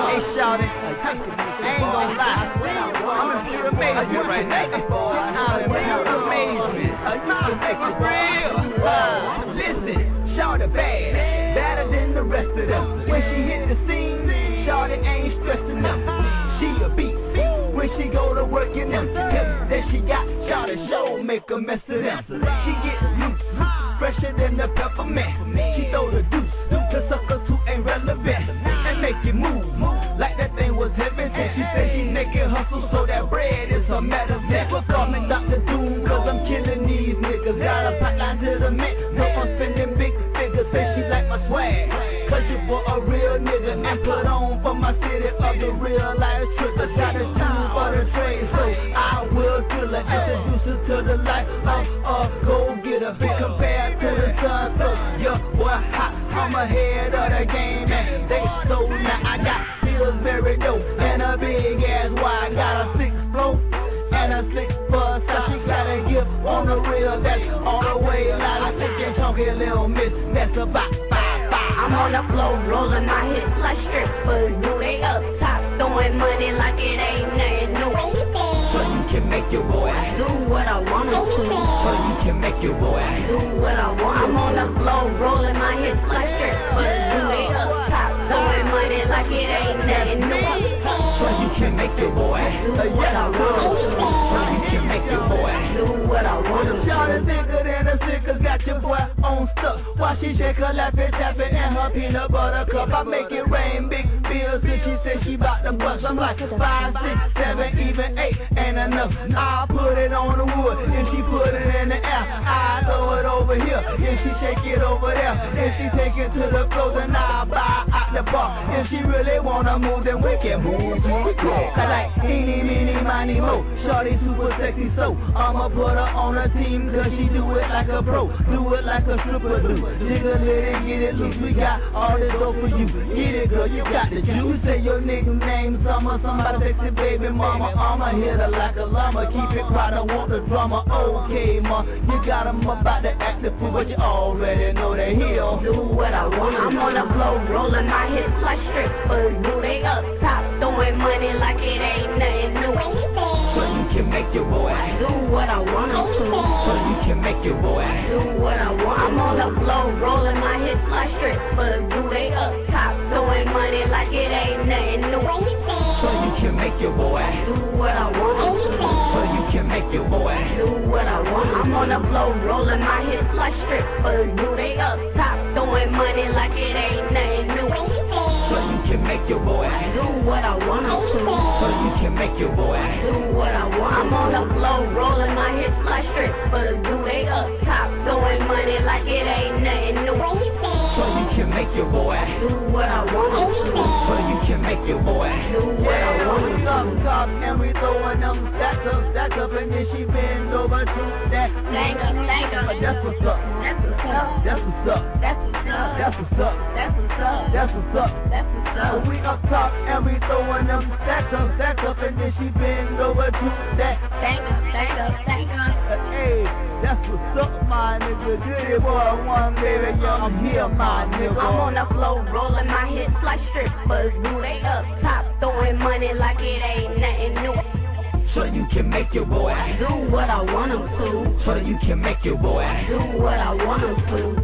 amazement. You're right next for a Hollywood amazement. You make it real. Uh, listen, Shawty bad, better than the rest of them. When she hit the scene, Shawty ain't stressing them. She a beast. When she go to work in them hips, then she got Shawty show, make a mess of them. She get loose, fresher than the peppermint. She throw the deuce to suckers who ain't relevant and make it move like that thing was heaven. And she said she naked hustle, so that bread is her medicine. Never call me Doctor Doom, cause I'm killing these niggas. Got a pipeline to the mint, so I'm spending big figures. Say she like my swag, cause you for a real nigga and put on for my city of the real life trippers. Got a town for the trade, so I will kill her. Introduce her to the life of a go-getter. Be compared to the sun, so yeah, boy, hot. I'm ahead of the game, and they so now I got Pillsbury dope and a big ass wide. Got a six flow and a six bus. So she got a gift on the real, that's all the way. Like I think and chunky little miss, that's about five, five.
I'm on the floor, rolling my hips like strippers. Do they up top, throwing money like it ain't nothing new.
So you can make your boy
do what I want to.
So you can make your boy
do what I want. I'm on the floor, rolling my hips like strippers. Do they up top, throwing money like it ain't nothing new.
So you can make your boy
do what I want to.
So you can make your boy
do what I want to.
Shawty thicker than the sickers, got your boy on stuff. While she shake her lap and tap it and her peanut butter cup. I make it rain, big bills, and she said she bout to bust. I'm like five, six, seven, even eight, ain't enough. I'll put it on the wood, if she put it in the air. I throw it over here, if she shake it over there. If she take it to the floor, then I'll buy out the bar. If she really wanna move, then we can move, move, move. Cause like, eeny, meeny, miny, mo. Shorty super sexy, so I'ma put her on a team, cause she do it like a pro. Do it like a stripper do. Jiggle it and get it loose, we got all this dope for you. Get it, girl, you got the juice. Say your nickname, summer, somebody sexy baby mama. I'ma hit her like a llama, keep it quiet, I want the drama. Okay, ma, you got them about to act the fool, but you already know they here.
Do what I want. I'm on the floor, rolling my hips like strippers. Do they up top, throwing money like it ain't nothing new.
So you can make your boy
do what I want to.
So you can make your boy
do what I want. I'm on the floor, rolling my hips like strippers. Do they up top, throwing money like it ain't nothing new.
So you can make your boy
do what I want to.
So you can make your boy
do what I want. I'm on the floor, rolling my hips like strippers. Do they up top, throwing money like it ain't nothing new.
So you can make your boy
do what I want to.
So you can make your boy
do what I want. I'm on the floor, rolling my hips like strippers. Do they up top, throwing money like it ain't nothing new.
So you can make your boy
do what I want to.
So you can make your boy
do what I want to.
We up top and we throwing them stacks up, stacks up, and then she bend over to that.
Thank up, thank up.
That's what's up.
That's what's up.
That's what's up.
That's what's up.
That's what's up.
That's what's up.
That's what's up.
That's what's up.
We up top and we throwing them stacks up, stacks up, and then she bend over to that.
Thank up, thank up, thank up.
Hey, that's what's up, my nigga. Diddy boy, one baby, young, I'm here, my nigga.
I'm on the floor, rolling my hips like strippers. Do they up top, throwing money like it ain't nothing new.
So you can make your boy
do what I want him to.
So you can make your boy
do what I want him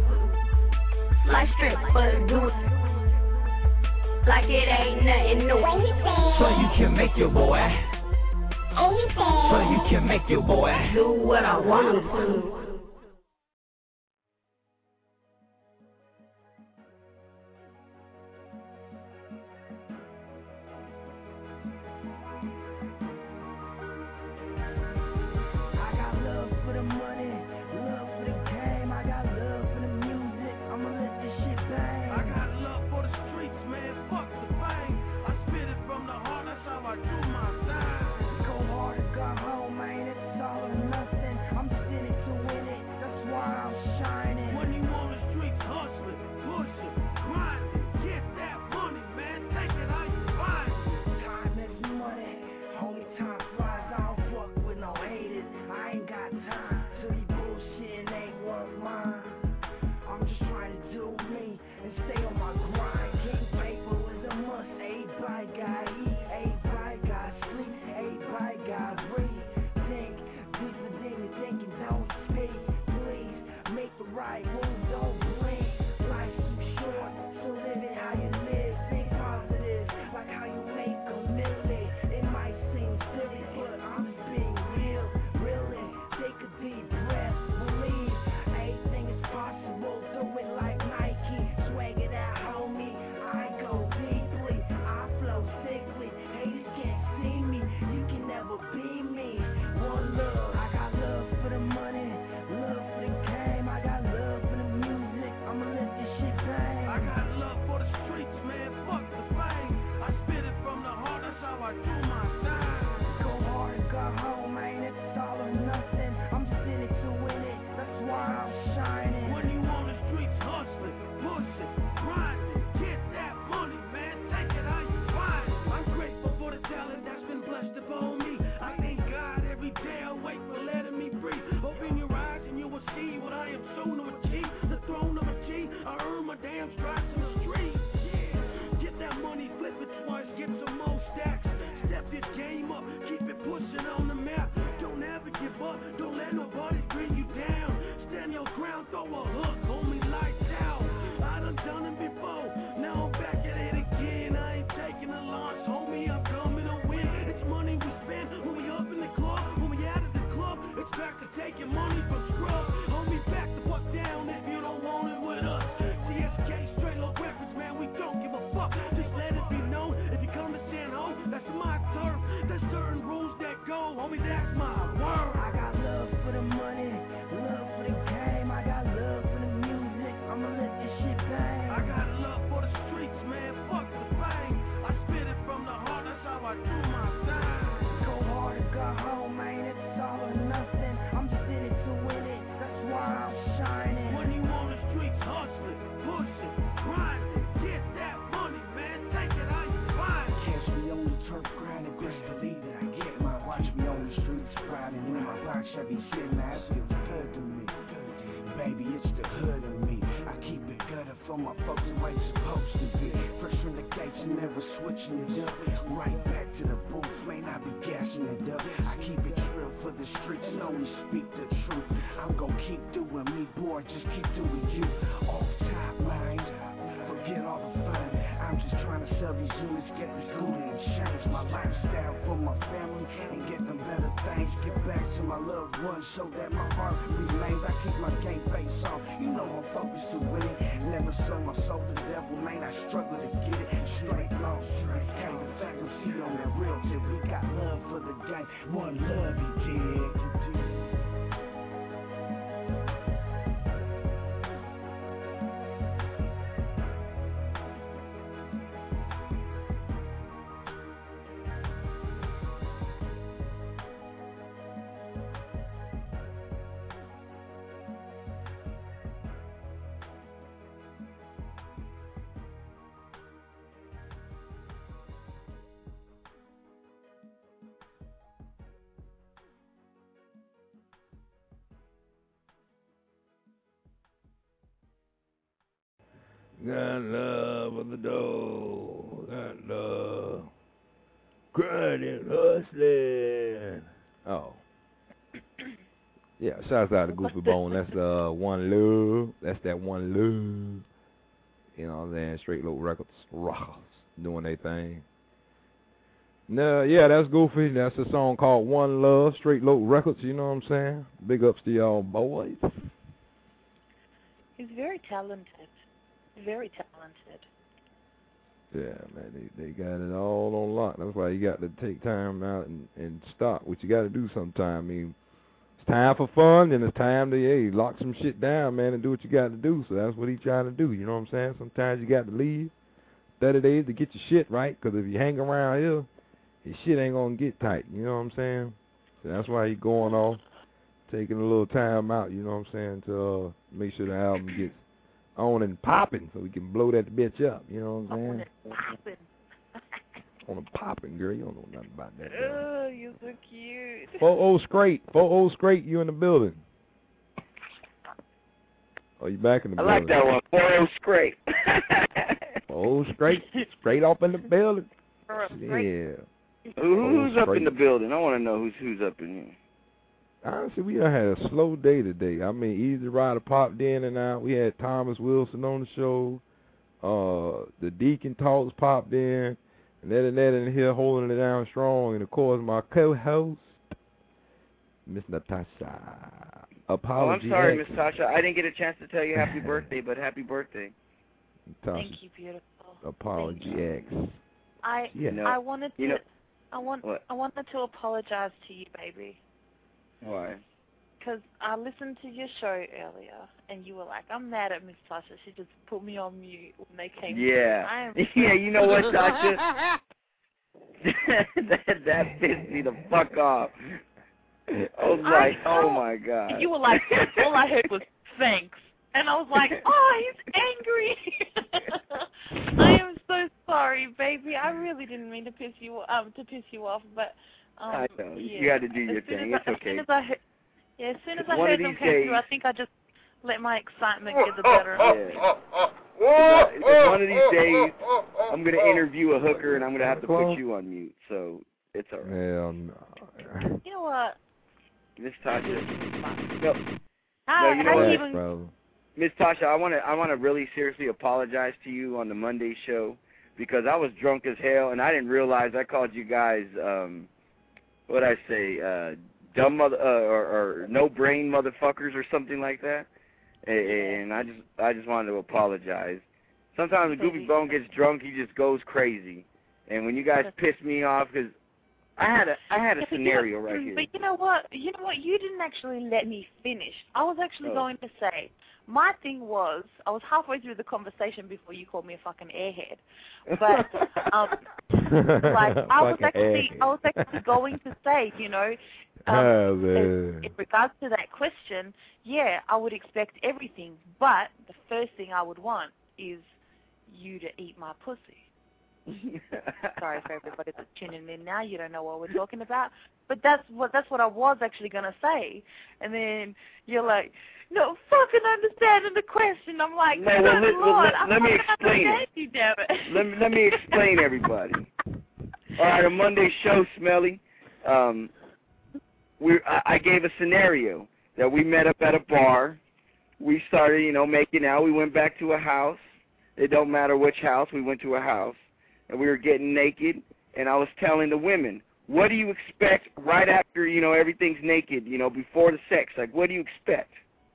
to. Like strippers do like it ain't nothing new.
So you can make your boy So you can make your boy
do what I want him to.
Go hard or go home, man, it's all or nothing. I'm just in it to win
damn stripes in the street. Get that money, flip it twice, get some more stacks. Step this game up, keep it pushing on the map. Don't ever give up, don't let nobody bring you down. Stand your ground, throw a hook, homie, lights out. I done done it before, now I'm back at it again. I ain't taking a loss, homie, I'm coming to win. It's money we spend when we up in the club, when we out of the club. It's back to taking money from scrubs. Homie, back the fuck down if you don't want it with us. C S K, straight low records, man, we don't give a fuck. Just let it be known, if you come to San Ho, that's my turf. There's certain rules that go, homie, that's my word.
I got love for the money, love for the game. I got love for the music, I'ma let this shit bang.
I got love for the streets, man, fuck the fame. I spit it from the heart, that's how I do my thing.
Go hard or go home, man, it's all or nothing. I'm just in it to win it, that's why I'm shining.
When you on the streets hustling, pushing, grinding, get that money, man, take it how you find it.
Catch me on the turf grinding, best believe that I get mine. Watch me on the streets grinding, in my box I be sitting, that feels good to me. Baby, it's the hood of me. I keep it gutter for my folks the way it's supposed to be. Fresh from the gates and never switching it up. Right back to the booth, man, I be gassing it up. I keep it real for the streets and only speak the truth. I'm gon' keep doing me, boy, just keep doing you. Off top, mind, forget all the fun. I'm just trying to sell these units, get this booty and change my lifestyle for my family and get them better things. Get back to my loved ones so that my heart remains. I keep my game face off, you know I'm focused to winning. Never sold my soul to the devil, man, I struggle to get it. Straight long, straight came the fact I'm see on that real tip. We got love for the game, one love you did.
Got love for the dough. Got love. Grinding, hustling. Oh. Yeah, shouts out to Goofy Bone. That's uh one love. That's that one love. You know what I'm saying? Straight Low Records. Rockers. Doing their thing. No, yeah, that's Goofy. That's a song called One Love. Straight Low Records. You know what I'm saying? Big ups to y'all boys.
He's very talented. Very talented.
Yeah, man, they they got it all on lock. That's why you got to take time out and, and stop, which you got to do sometime. I mean, it's time for fun, and it's time to, hey, lock some shit down, man, and do what you got to do. So that's what he's trying to do, you know what I'm saying? Sometimes you got to leave thirty days to get your shit right, because if you hang around here, your shit ain't going to get tight, you know what I'm saying? So that's why he's going off, taking a little time out, you know what I'm saying, to uh, make sure the album gets on and popping, so we can blow that bitch up. You know what I'm saying?
On and popping.
On and popping, girl. You don't know nothing about that.
Oh, you're so cute.
Four oh straight. Four oh straight. You in the building? Oh, you back in the
I
building?
like that one. Four oh straight.
Four oh straight. Straight off in the building.
Yeah. Who, who's up in the building? I want to know who's who's up in here.
Honestly, we done had a slow day today. I mean, Easy Rider popped in and out. We had Thomas Wilson on the show. Uh, the Deacon Talks popped in. And that and that in here holding it down strong. And, of course, my co-host, Miss Natasha. Apology.
Oh, I'm sorry,
X.
Miss Tasha. I didn't get a chance to tell you happy birthday, but happy birthday.
Natasha.
Thank you, beautiful.
Apology
Thank
X.
I
You know-
I wanted to
you know-
I want
What?
I wanted to apologize to you, baby.
Why?
Because I listened to your show earlier, and you were like, I'm mad at Miss Tasha. She just put me on mute when they came.
Yeah.
I am
Yeah, you know what, Tasha? that, that pissed me the fuck off. I was like, oh my God.
You were like, all I heard was thanks. And I was like, oh, he's angry. I am so sorry, baby. I really didn't mean to piss you um to piss you off, but um,
I know.
yeah.
You got to do your
as soon
thing.
As
It's
I,
okay.
As soon as I heard, yeah, as soon as I
One of
heard them
these
come
days-
through, I think I just let my excitement get the better of me.
Yeah. one of these days, I'm going to interview a hooker, and I'm going to have to put you on mute. So it's all right.
Hell no.
You know what?
Miss Tasha. No.
How,
no, you know
how
what?
you even...
Miss Tasha, I want to I want to really seriously apologize to you on the Monday show because I was drunk as hell, and I didn't realize I called you guys, um, what'd I say, uh, dumb mother, uh, or, or no-brain motherfuckers or something like that. And I just I just wanted to apologize. Sometimes when Goofy Bone gets drunk, he just goes crazy. And when you guys piss me off, because I had a I had a
yeah,
scenario
you know,
right here.
But you know what? You know what? You didn't actually let me finish. I was actually
Oh.
going to say, my thing was, I was halfway through the conversation before you called me a fucking airhead. But um, like I was
Fucking
actually
airhead.
I was actually going to say, you know, um,
Oh,
in,
man.
in regards to that question, yeah, I would expect everything, but the first thing I would want is you to eat my pussy. Sorry for everybody that's tuning in now. You don't know what we're talking about, but that's what that's what I was actually gonna say. And then you're like, no, fucking understanding the question. I'm like,
No,
good
well, let- well,
Lord,
let-
I
let me
fucking
explain it.
understand you, damn it.
let me let me explain, everybody. All right, a Monday show, Smelly. Um, we I, I gave a scenario that we met up at a bar. We started, you know, making out. We went back to a house. It don't matter which house. We went to a house, and we were getting naked. And I was telling the women, what do you expect right after, you know, everything's naked, you know, before the sex? Like, what do you expect?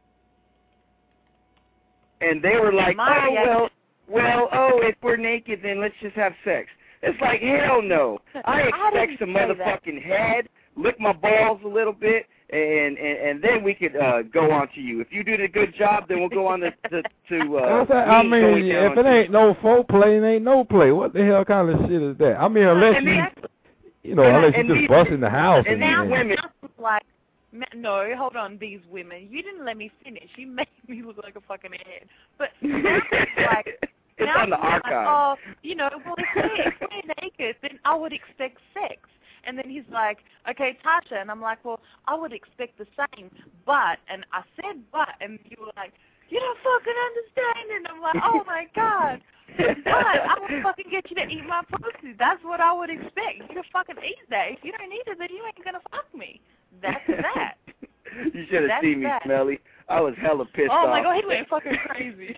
And they were like,
My
oh, well,
reaction-
well, oh, if we're naked, then let's just have sex. It's like, hell no. I expect some
didn't say that.
motherfucking head, lick my balls a little bit, and, and, and then we could uh, go on to you. If you did a good job, then we'll go on to, to, to uh,
That's a- I
me
mean,
going down
if it
on
ain't no foreplay, it ain't no play. What the hell kind of shit is that? I mean, unless
and
you,
these-
you know,
and I-
unless you
and
just
these-
bust in the house.
and
And,
these
and,
women-
Like, ma- no, hold on, these women. You didn't let me finish. You made me look like a fucking idiot. But now it's like,
It's
now
on the
it's like,
archive.
oh, you know, well, if we're, if we're naked, then I would expect sex. And then he's like, okay, Tasha. And I'm like, well, I would expect the same. But, and I said but, and you were like, you don't fucking understand. And I'm like, oh, my God. But I would fucking get you to eat my pussy. That's what I would expect. You to fucking eat that. If you don't eat it, then you ain't going to fuck me. That's that.
You should have
That's
seen me,
that.
Smelly. I was hella pissed
Oh,
off.
my God, he went fucking crazy.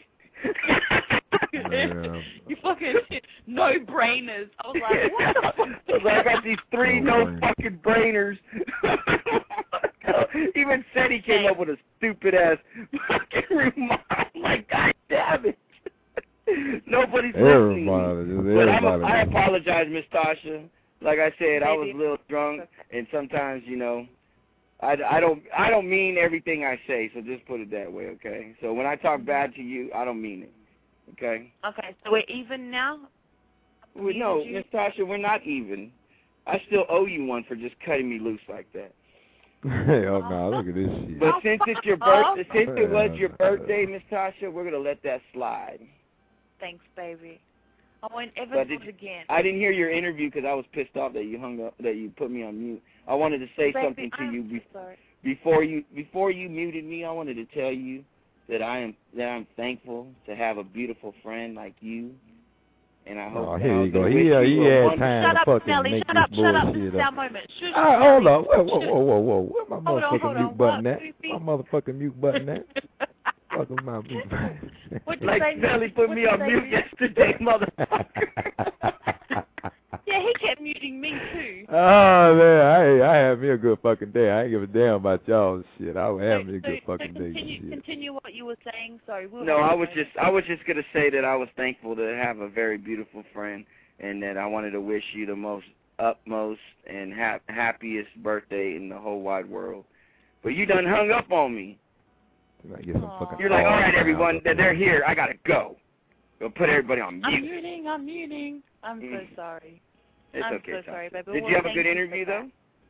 Yeah.
You fucking no-brainers. I was like, what the fuck?
I was like, I got these three
No
no fucking brainers. Even said he came up with a stupid ass fucking remark. I'm like, God damn it. Nobody's listening.
Everybody, just
But I'm a,
everybody.
I apologize, Miss Tasha. Like I said, I was
Maybe.
a little drunk, and sometimes, you know, I, I don't I don't mean everything I say, so just put it that way, okay? So when I talk bad to you, I don't mean it, okay?
Okay, so we're even now?
Well, no, Miss Tasha, we're not even. I still owe you one for just cutting me loose like that.
Hell no, look at this shit.
But since it's your birthday, since it was your birthday, Miss Tasha, we're gonna let that slide.
Thanks, baby. I won't ever
But
do
did
it again.
I didn't hear your interview because I was pissed off that you hung up, that you put me on mute. I wanted to say
Baby,
something to
I'm
you
so
be-
sorry.
before you before you muted me. I wanted to tell you that I am that I'm thankful to have a beautiful friend like you, and I hope.
Oh,
that
here
I
you
was
go.
gonna
He,
wish
uh,
you
he
a
had
wonderful-
time
Shut
to
up,
fucking
Smelly.
make
Shut
this
up, shut up. This
bullshit
is our
up.
moment. Shush,
Ah, hold
Smelly.
on. Whoa, whoa, whoa, whoa, whoa. Where my
Hold on,
motherfucking
hold
mute
on.
button
What?
at?
Creepy.
My motherfucking mute button at? Fucking my mute button.
What'd you
Like
say?
Smelly put
What'd
me
you
on
say?
mute yesterday, motherfucker.
Yeah, he kept muting me too.
Oh, man, I, I had me a good fucking day. I ain't give a damn about y'all and shit. I was having me a
So,
good
so
fucking day.
continue,
Shit.
continue what you were saying. Sorry. We'll
No, I was just I was just gonna say that I was thankful to have a very beautiful friend, and that I wanted to wish you the most utmost and ha- happiest birthday in the whole wide world. But you done hung up on me.
I get some fucking
You're like, all right,
calls
everyone,
now.
that they're here. I gotta go. Go put everybody on
I'm
mute.
muting. I'm muting. I'm so
Mm.
sorry.
It's
I'm
okay.
so
Tasha.
sorry, baby.
Did
Well,
you have a
thank
good
you
interview
for that.
though?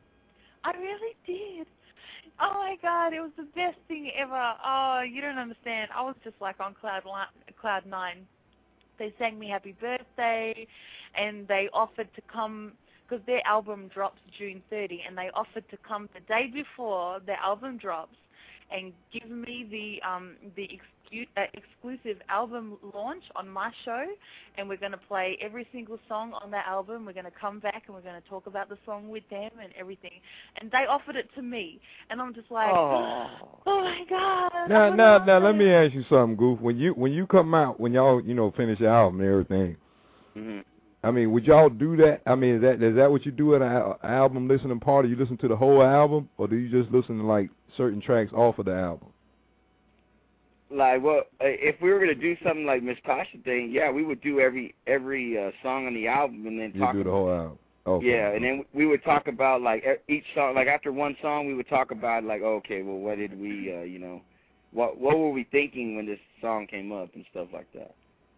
I really did. Oh my God, it was the best thing ever. Oh, you don't understand. I was just like on cloud li- cloud nine. They sang me happy birthday, and they offered to come because their album drops June thirtieth, and they offered to come the day before their album drops and give me the um the excu- uh, exclusive album launch on my show, and we're going to play every single song on that album. We're going to come back and we're going to talk about the song with them and everything. And they offered it to me, and I'm just like, oh, oh my God.
Now, now, now, let me ask you something, Goof. When you when you come out, when y'all, you know, finish your album and everything,
mm-hmm.
I mean, would y'all do that? I mean, is that is that what you do at an album listening party? You listen to the whole album, or do you just listen to, like, certain tracks off of the album?
Like, well, if we were going to do something like Miss Tasha thing, yeah, we would do every every uh, song on the album and then
you
talk
do the
about,
whole album. Okay.
Yeah, and then we would talk about, like, each song. Like, after one song, we would talk about, like, okay, well, what did we, uh, you know, what what were we thinking when this song came up and stuff like that.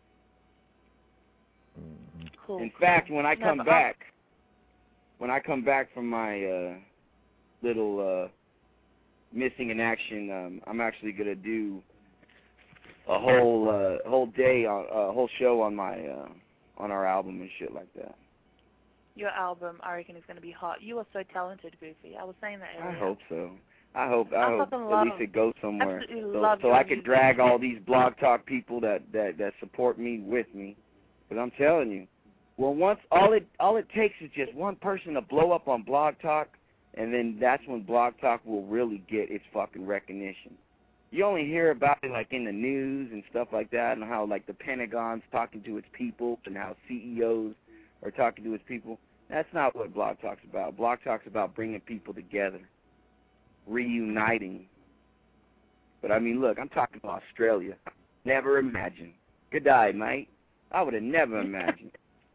Mm-hmm.
Cool.
In fact, when I come
no,
back, when I come back from my uh, little uh, missing in action, um, I'm actually gonna do a whole uh, whole day on a uh, whole show on my uh, on our album and shit like that.
Your album, I reckon, is going to be hot. You are so talented, Goofy. I was saying that earlier.
I hope so. I hope I,
I
hope
fucking
at
love
least it goes somewhere,
Absolutely
so,
love
so
your
I could
music.
drag all these Blog Talk people that, that, that support me with me. Because I'm telling you, well, once all it all it takes is just one person to blow up on Blog Talk, and then that's when Blog Talk will really get its fucking recognition. You only hear about it like in the news and stuff like that, and how like the Pentagon's talking to its people, and how C E Os are talking to its people. That's not what Blog Talk's about. Blog Talk's about bringing people together, reuniting. But I mean, look, I'm talking about Australia. Never imagined. Good day, mate. I would have never imagined.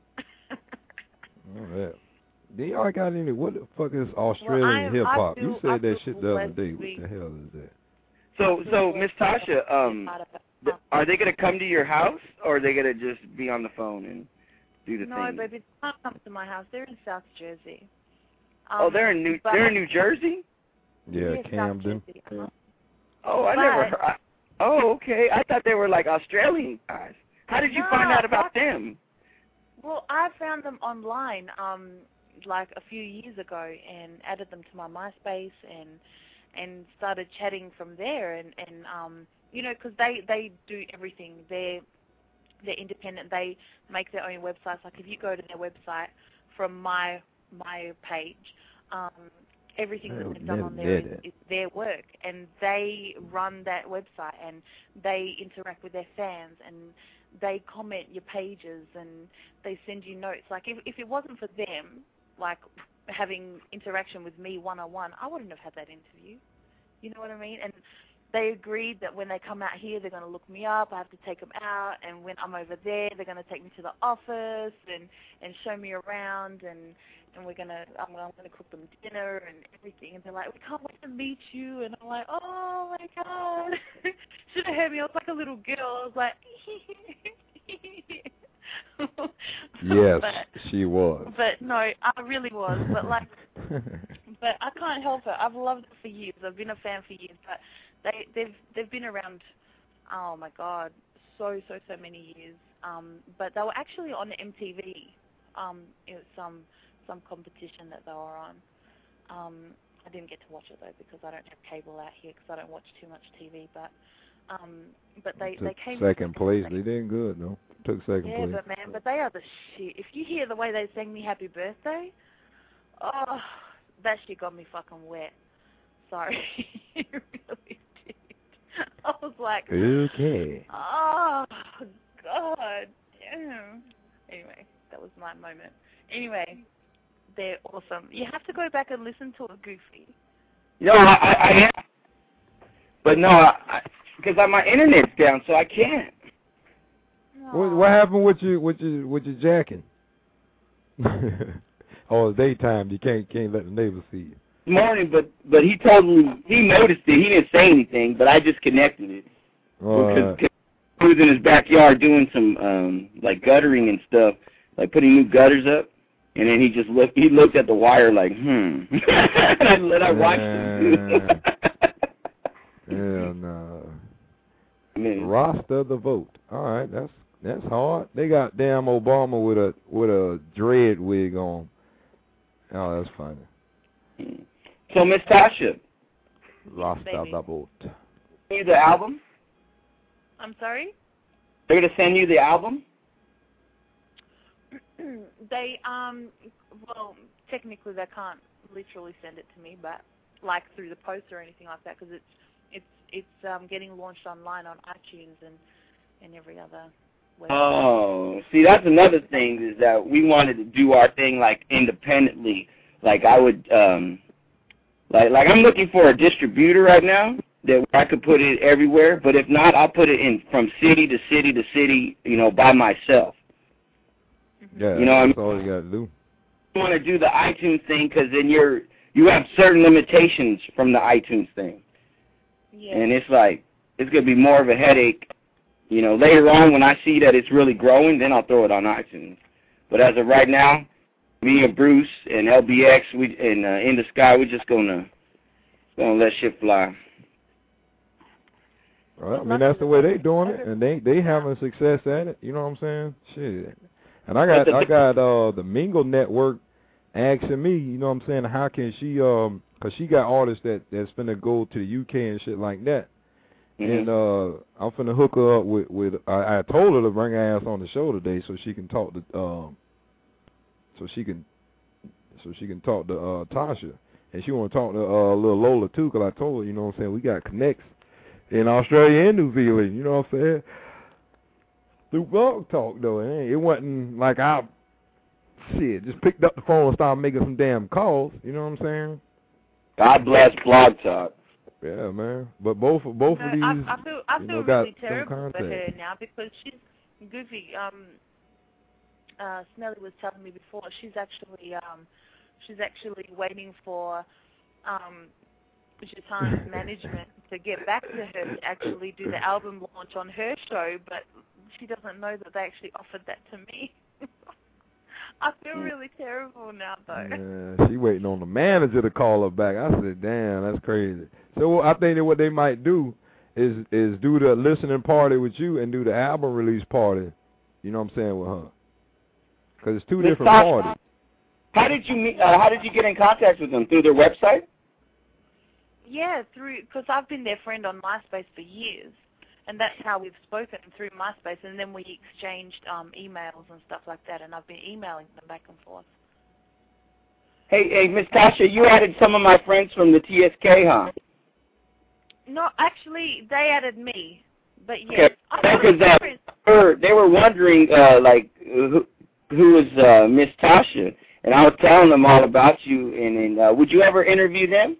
Oh, yeah. Do y'all got any, what the fuck is Australian
well,
hip-hop?
I
you
feel,
said that shit the other day.
What
the hell is that?
So, so Miss Tasha, um, th- are they going to come to your house, or are they going to just be on the phone and do the
no,
thing?
No, baby, they can't come to my house. They're in South Jersey. Um,
oh, they're in New, they're in New Jersey?
Yeah,
yeah
Camden.
Jersey, uh-huh.
Oh, I
but,
never heard. I, oh, okay. I thought they were like Australian guys. How did you
no,
find out about them?
Well, I found them online, um, like a few years ago, and added them to my MySpace, and and started chatting from there, and and um, you know, because they they do everything. They're they're independent. They make their own websites. Like if you go to their website from my my page, um, everything that they've done on there is, is their work, and they run that website, and they interact with their fans, and they comment your pages, and they send you notes. Like if if it wasn't for them, like having interaction with me one-on-one, I wouldn't have had that interview. You know what I mean? And they agreed that when they come out here, they're going to look me up. I have to take them out, and when I'm over there, they're going to take me to the office and and show me around, and and we're gonna I'm, I'm going to cook them dinner and everything. And they're like, we can't wait to meet you. And I'm like, oh my God, should have heard me. I was like a little girl. I was like.
Yes,
but,
she was.
But no, I really was. But like, but I can't help it. I've loved it for years. I've been a fan for years. But they they've they've been around. Oh my God, so so so many years. Um, but they were actually on M T V. Um, it was some some competition that they were on. Um, I didn't get to watch it though because I don't have cable out here because I don't watch too much T V. But um, but they
Took
they came
second place. They did good though. Took second
yeah,
place.
but man, but they are the shit. If you hear the way they sang me happy birthday, oh, that shit got me fucking wet. Sorry, it really did. I was like,
okay.
Oh God. Yeah. Anyway, that was my moment. Anyway, they're awesome. You have to go back and listen to it, Goofy.
No, I, I, I am. But no, because my internet's down, so I can't.
What, what happened with you with your with your jacking? Oh, it's daytime. You can't can't let the neighbors see you.
This morning, but but he totally he noticed it. He didn't say anything, but I just connected it because
Uh,
he was in his backyard doing some um like guttering and stuff, like putting new gutters up, and then he just looked. He looked at the wire like, hmm. and I let I watched him.
Hell no.
Man.
Roster the vote. All right, that's that's hard. They got damn Obama with a with a dread wig on. Oh, that's funny.
So Miss Tasha,
Roster the vote.
you the album?
I'm sorry?
They're going to send you the album?
They, um, well, technically they can't literally send it to me, but like through the post or anything like that, because it's it's it's um, getting launched online on iTunes and, and every other website.
Oh, see, that's another thing is that we wanted to do our thing like independently. Like I would, um, like like I'm looking for a distributor right now that I could put it everywhere. But if not, I'll put it in from city to city to city, you know, by myself.
Yeah,
you know,
that's
I
all you got to do.
I want to do the iTunes thing because then you're you have certain limitations from the iTunes thing,
yeah.
and it's like it's gonna be more of a headache. You know, later on when I see that it's really growing, then I'll throw it on iTunes. But as of right now, me and Bruce and L B X we and uh, In the Sky, we're just gonna gonna let shit fly.
Well, I mean that's the way they doing it, and they they having success at it. You know what I'm saying? Shit. And I got I got uh the Mingle Network asking me, you know what I'm saying, how can she um cause she got artists that that's finna go to the U K and shit like that. Mm-hmm. And uh I'm finna hook her up with with I, I told her to bring her ass on the show today so she can talk to um so she can so she can talk to uh Tasha, and she want to talk to uh little Lola too, cause I told her, you know what I'm saying, we got connects in Australia and New Zealand, you know what I'm saying. Through Blog Talk, though, it wasn't like I, shit, just picked up the phone and started making some damn calls, you know what I'm saying?
God bless Blog Talk.
Yeah, man. But both both
no,
of these,
I, I feel, I
you
feel
know, got
really
some
terrible
contact.
for her now because she's goofy. Um, uh, Smelly was telling me before she's actually um, she's actually waiting for um, Jatan's management to get back to her to actually do the album launch on her show, but she doesn't know that they actually offered that to me. I feel really terrible now, though.
Yeah, she waiting on the manager to call her back. I said, damn, that's crazy. So I think that what they might do is is do the listening party with you and do the album release party, you know what I'm saying, with her. Because it's two
Miz
different
Tasha,
parties.
How did you meet? Uh, how did you get in contact with them? Through their website?
Yeah, through because I've been their friend on MySpace for years. And that's how we've spoken, through MySpace, and then we exchanged um, emails and stuff like that, and I've been emailing them back and forth.
Hey, hey, Miss Tasha, you added some of my friends from the T S K, huh?
No, actually, they added me, but yes.
Okay. Because uh, they, were, they were wondering, uh, like, who, who was uh, Miss Tasha, and I was telling them all about you, and, and uh, would you ever interview them?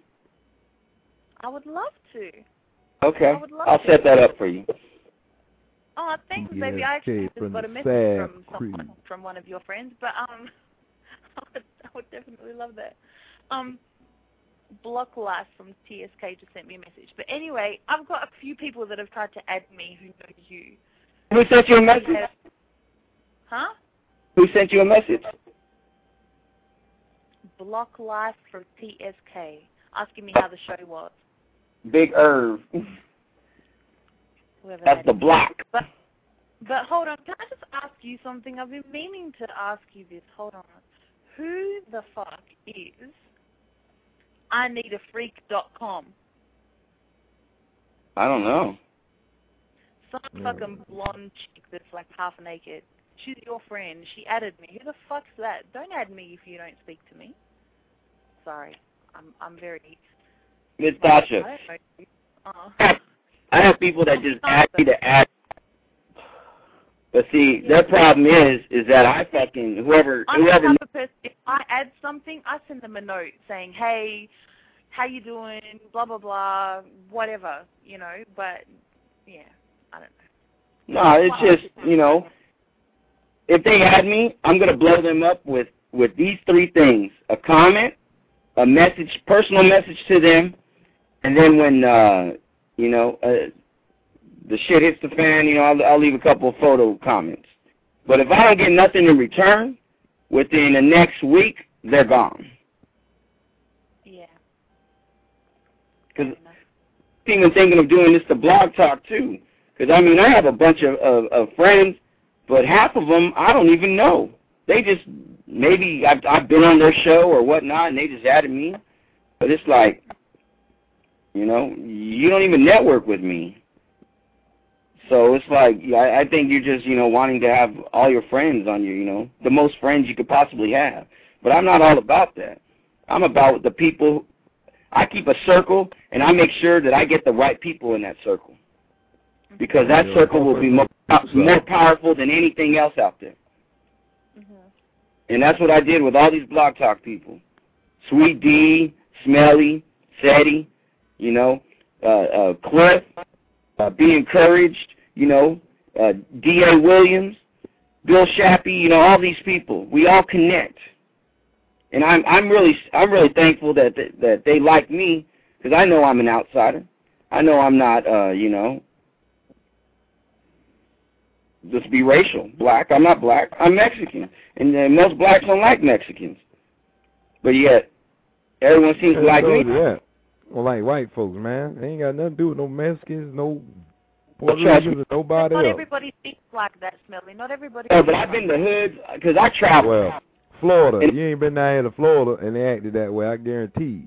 I would love to.
Okay, I'll set that up for you.
Oh, thanks,
yeah,
baby. I actually just got a message from someone, from one of your friends, but um, I would, I would definitely love that. Um, Block Life from T S K just sent me a message. But anyway, I've got a few people that have tried to add me who know you.
Who sent you a message?
Huh?
Who sent you a message?
Block Life from T S K, asking me how the show was.
Big Irv.
Whoever
That's
that
the
is.
block.
But, but hold on, can I just ask you something? I've been meaning to ask you this. Hold on. Who the fuck is I need a freak dot com?
I don't know.
Some fucking blonde chick that's like half naked. She's your friend. She added me. Who the fuck's that? Don't add me if you don't speak to me. Sorry. I'm I'm very...
Miss Tasha,
uh,
I have people that just ask me to add. But see, their problem is, is that I fucking, whoever,
I'm
whoever.
the type of person, if I add something, I send them a note saying, hey, how you doing, blah, blah, blah, whatever, you know, but, yeah, I don't know.
No, it's just, you know, if they add me, I'm going to blow them up with, with these three things: a comment, a message, personal message to them, and then when, uh, you know, uh, the shit hits the fan, you know, I'll, I'll leave a couple of photo comments. But if I don't get nothing in return, within the next week, they're gone.
Yeah.
Because I'm even thinking of doing this to Blog Talk, too. Because, I mean, I have a bunch of, of, of friends, but half of them I don't even know. They just, maybe I've, I've been on their show or whatnot, and they just added me. But it's like, you know, you don't even network with me. So it's like, I, I think you're just, you know, wanting to have all your friends on you, you know, the most friends you could possibly have. But I'm not all about that. I'm about the people. I keep a circle, and I make sure that I get the right people in that circle. Because that circle will be more, more powerful than anything else out there. And that's what I did with all these Blog Talk people. Sweet D, Smelly, Seti, you know, uh, uh, Cliff, uh, Be Encouraged, you know, uh, D A Williams, Bill Shappy, you know, all these people. We all connect. And I'm I'm really I'm really thankful that that, that they like me, because I know I'm an outsider. I know I'm not, uh, you know, just be racial. Black. I'm not black. I'm Mexican. And uh, most blacks don't like Mexicans. But yet, everyone seems to like me.
Yeah. Well, like white folks, man. They ain't got nothing to do with no Mexicans, no Puerto Ricans, or nobody
Not
else.
everybody speaks like that, Smelly. Not everybody.
Yeah, but I've been to hoods, because I travel.
Well, Florida. You ain't been down here to Florida, and they acted that way, I guarantee.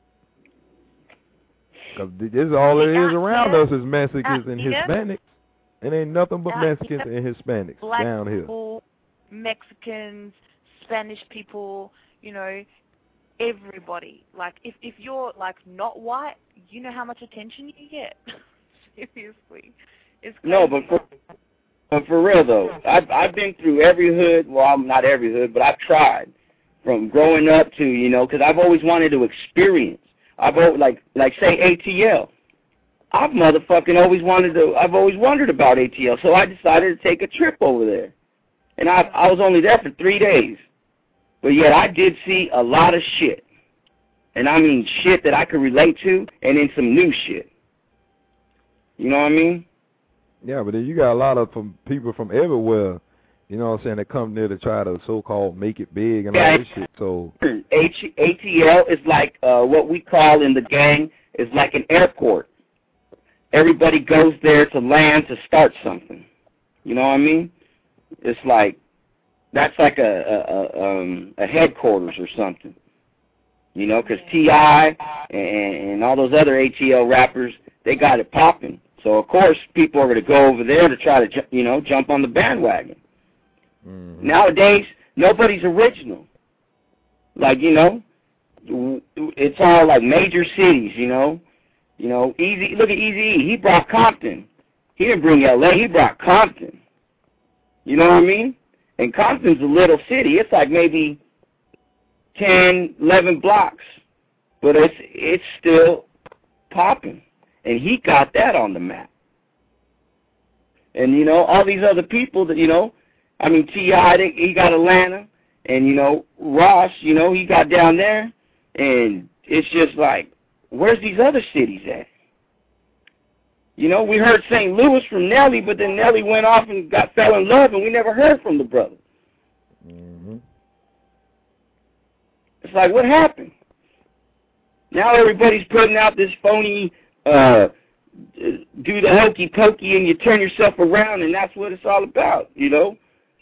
Because this is all it is around us is Mexicans and Hispanics. It ain't nothing but Mexicans and Hispanics
Black
down here.
people, Mexicans, Spanish people, you know, everybody. Like, if if you're, like, not white, you know how much attention you get. Seriously. It's crazy.
No, but for, but for real, though, I've, I've been through every hood. Well, I'm not every hood, but I've tried. From growing up to, you know, because I've always wanted to experience. I've always, like, like say, A T L. I've motherfucking always wanted to, I've always wondered about A T L, so I decided to take a trip over there. And I, I was only there for three days. But yet I did see a lot of shit. And I mean shit that I could relate to, and then some new shit. You know what I mean?
Yeah, but then you got a lot of from people from everywhere, you know what I'm saying, that come there to try to so-called make it big and all this shit. So
A T L is like uh, what we call in the gang is like an airport. Everybody goes there to land to start something. You know what I mean? It's like, that's like a a, a, um, a headquarters or something. You know, because T I and, and all those other A T L rappers, they got it popping. So, of course, people are going to go over there to try to, you know, jump on the bandwagon. Mm-hmm. Nowadays, nobody's original. Like, you know, it's all like major cities, you know. You know, Easy. Look at Eazy-E. He brought Compton. He didn't bring L A. He brought Compton. You know what I mean? And Compton's a little city. It's like maybe ten, eleven blocks, but it's it's still popping. And he got that on the map. And you know, all these other people that you know, I mean, T I he got Atlanta, and you know, Ross, you know, he got down there, and it's just like, where's these other cities at? You know, we heard Saint Louis from Nelly, but then Nelly went off and got fell in love, and we never heard from the brother.
Mm-hmm.
It's like, what happened? Now everybody's putting out this phony, uh, do the hokey pokey, and you turn yourself around, and that's what it's all about, you know?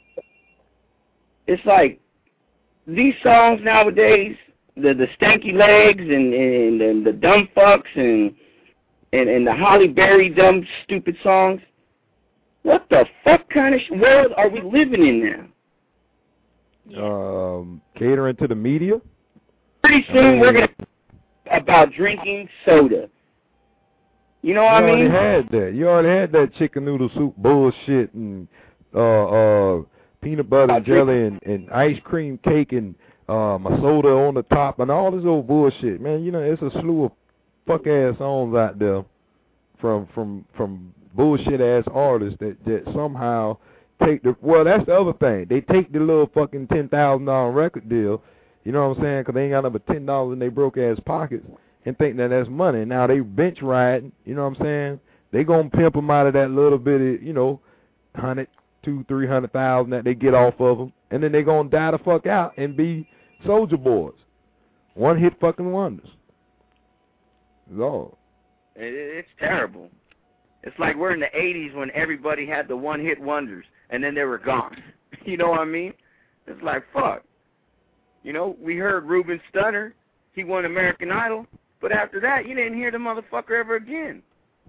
It's like, these songs nowadays, the the stanky legs and, and, and the dumb fucks and, and and the Holly Berry dumb stupid songs. What the fuck kind of sh- world are we living in now?
Um, catering to the media.
Pretty soon I mean, we're gonna about drinking soda. You know what
you
I mean?
You already had that. You already had that chicken noodle soup bullshit and uh uh peanut butter and jelly and, and ice cream cake and Um, a soda on the top and all this old bullshit, man. You know, it's a slew of fuck ass songs out there from from from bullshit ass artists that, that somehow take the well. That's the other thing. They take the little fucking ten thousand dollar record deal. You know what I'm saying? Because they ain't got number ten dollars in their broke ass pockets and think that that's money. Now they bench riding. You know what I'm saying? They gonna pimp them out of that little bit of, you know, hundred, two, three hundred thousand that they get off of them, and then they gonna die the fuck out and be Soldier Boys, one hit fucking wonders. Lord,
it, it's terrible. It's like we're in the eighties when everybody had the one hit wonders, and then they were gone. You know what I mean? It's like fuck. You know, we heard Ruben Studdard, he won American Idol, but after that, you didn't hear the motherfucker ever again.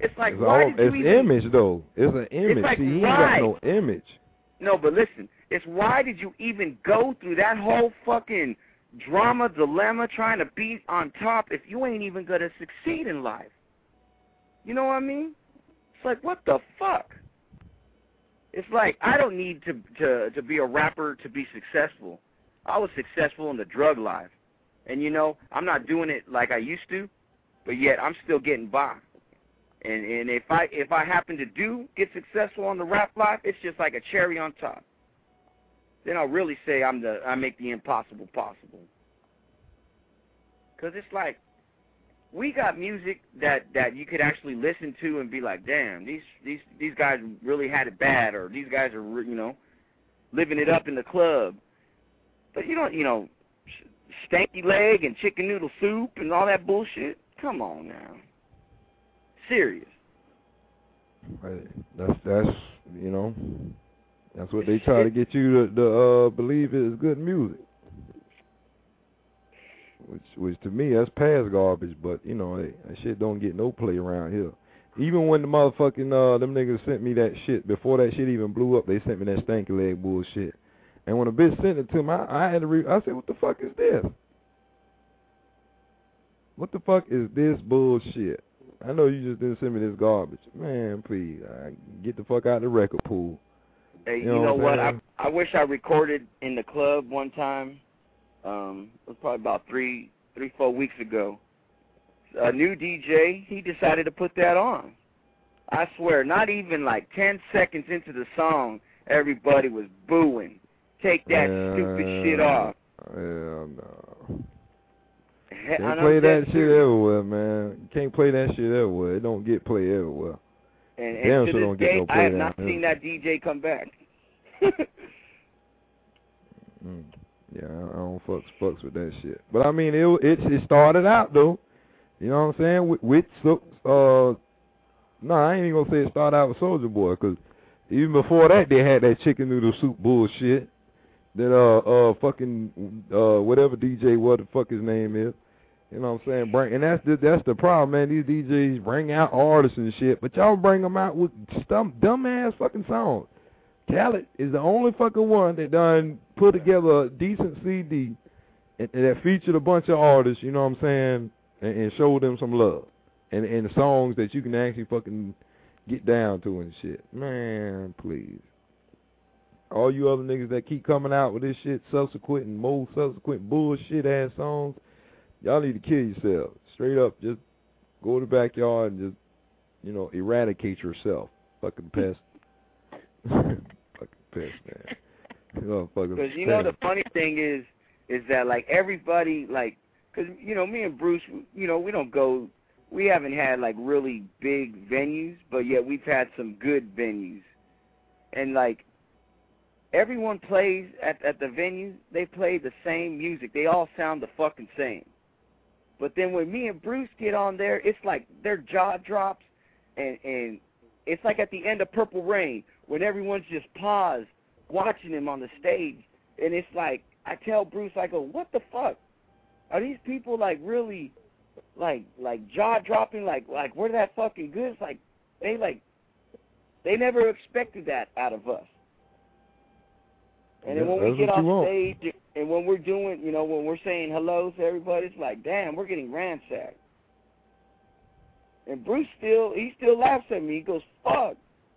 It's like,
it's
why
all,
did you
it's
even...
image, though. It's an image.
It's like,
See, he ain't
why?
got no image.
No, but listen, it's why did you even go through that whole fucking drama, dilemma, trying to be on top if you ain't even going to succeed in life? You know what I mean? It's like, what the fuck? It's like, I don't need to, to, to be a rapper to be successful. I was successful in the drug life. And, you know, I'm not doing it like I used to, but yet I'm still getting by. And and if I if I happen to do get successful on the rap life, it's just like a cherry on top. Then I'll really say I'm the I make the impossible possible. Cause it's like we got music that, that you could actually listen to and be like, damn, these these these guys really had it bad, or these guys are, you know, living it up in the club. But you don't, you know, stanky leg and chicken noodle soup and all that bullshit. Come on now. Serious.
Right. That's that's you know, that's what they try to get you to, to uh, believe is good music. Which which to me that's past garbage, but you know, hey, that shit don't get no play around here. Even when the motherfucking uh them niggas sent me that shit before that shit even blew up, they sent me that stanky leg bullshit. And when a bitch sent it to me, I, I had to re I said, what the fuck is this? What the fuck is this bullshit? I know you just didn't send me this garbage. Man, please, uh, get the fuck out of the record pool.
Hey,
you
you
know,
know what? I,
what
I wish I recorded in the club one time. Um, it was probably about three, three, four weeks ago. A new D J, he decided to put that on. I swear, not even like ten seconds into the song, everybody was booing. Take that
uh,
stupid shit off.
Hell no.
Can't
play that shit everywhere, man. You can't play that shit everywhere. It don't get play everywhere.
And, and
Damn
to
sure
this
don't get
day,
no play
I have
down
not
here.
seen that D J come back.
mm. Yeah, I don't fucks fucks with that shit. But I mean, it it, it started out though. You know what I'm saying? With, with uh, no, I ain't even gonna say it started out with Soulja Boy, cause even before that they had that chicken noodle soup bullshit. That uh uh fucking uh whatever D J, what the fuck his name is, you know what I'm saying? Bring and that's the that's the problem, man. These D Js bring out artists and shit, but y'all bring them out with dumb dumbass fucking songs. Khaled is the only fucking one that done put together a decent C D and, and that featured a bunch of artists, you know what I'm saying, and, and showed them some love and and songs that you can actually fucking get down to and shit. Man, please. All you other niggas that keep coming out with this shit, subsequent and more subsequent bullshit ass songs, y'all need to kill yourselves. Straight up, just go to the backyard and just, you know, eradicate yourself. Fucking pest. Fucking pest, man.
Because, you know, the funny thing is, is that, like, everybody, like, because, you know, me and Bruce, you know, we don't go, we haven't had, like, really big venues, but yet we've had some good venues. And, like, everyone plays at, at the venue, they play the same music. They all sound the fucking same. But then when me and Bruce get on there, it's like their jaw drops, and, and it's like at the end of Purple Rain, when everyone's just paused watching him on the stage. And it's like, I tell Bruce, I go, what the fuck? Are these people, like, really, like, like jaw-dropping, like, like, we're that fucking good? It's like, they, like, they never expected that out of us. And then
Yeah,
when we
that's
get
what
off
you want.
stage, and when we're doing, you know, when we're saying hello to everybody, it's like, damn, we're getting ransacked. And Bruce still, he still laughs at me. He goes, fuck.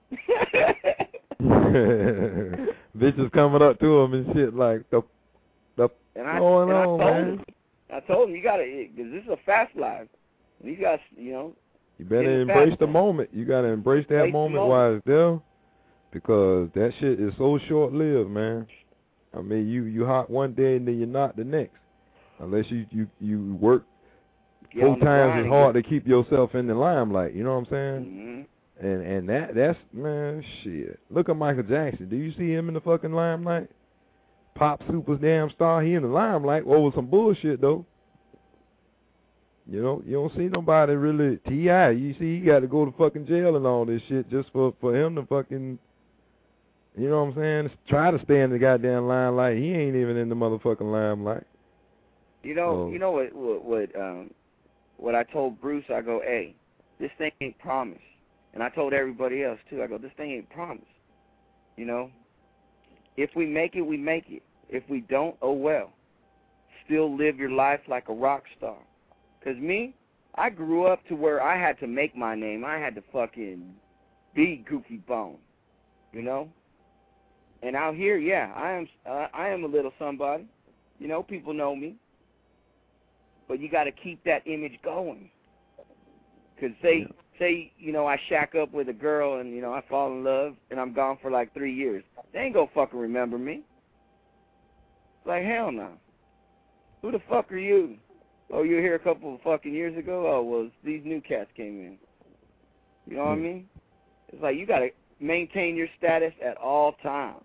Bitches coming up to him and shit like, the, the
And I,
going
and I
on,
told
man?
him, I told him, you got to, because this is a fast life. And you got, you know.
You better
in the
embrace
fast
the
lane.
moment. You got to embrace that
Embrace the
moment,
moment.
while it's there, because that shit is so short-lived, man. I mean, you you hot one day and then you're not the next, unless you you you work
Get
four
on the
times
grind
as hard
and
to keep yourself in the limelight. You know what I'm saying?
Mm-hmm.
And and that that's man shit. Look at Michael Jackson. Do you see him in the fucking limelight? Pop super damn star. He in the limelight over some bullshit though. You know, you don't see nobody really T I You see, he got to go to fucking jail and all this shit just for for him to fucking. You know what I'm saying? Try to stay in the goddamn limelight. He ain't even in the motherfucking limelight.
You know,
So-
you know what, what, what, um, what I told Bruce, I go, hey, this thing ain't promised. And I told everybody else, too. I go, this thing ain't promised. You know? If we make it, we make it. If we don't, oh well. Still live your life like a rock star. Because me, I grew up to where I had to make my name. I had to fucking be Goofy Bone. You know? And out here, yeah, I am uh, I am a little somebody. You know, people know me. But you got to keep that image going. Because say, say, you know, I shack up with a girl and, you know, I fall in love and I'm gone for like three years. They ain't going to fucking remember me. Like, hell no. Who the fuck are you? Oh, you were here a couple of fucking years ago? Oh, well, these new cats came in. You know what I mean? It's like you got to maintain your status at all times.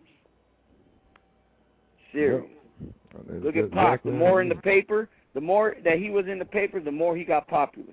Serious.
Yep.
Look at Pac. The more in the paper, the more that he was in the paper, the more he got popular.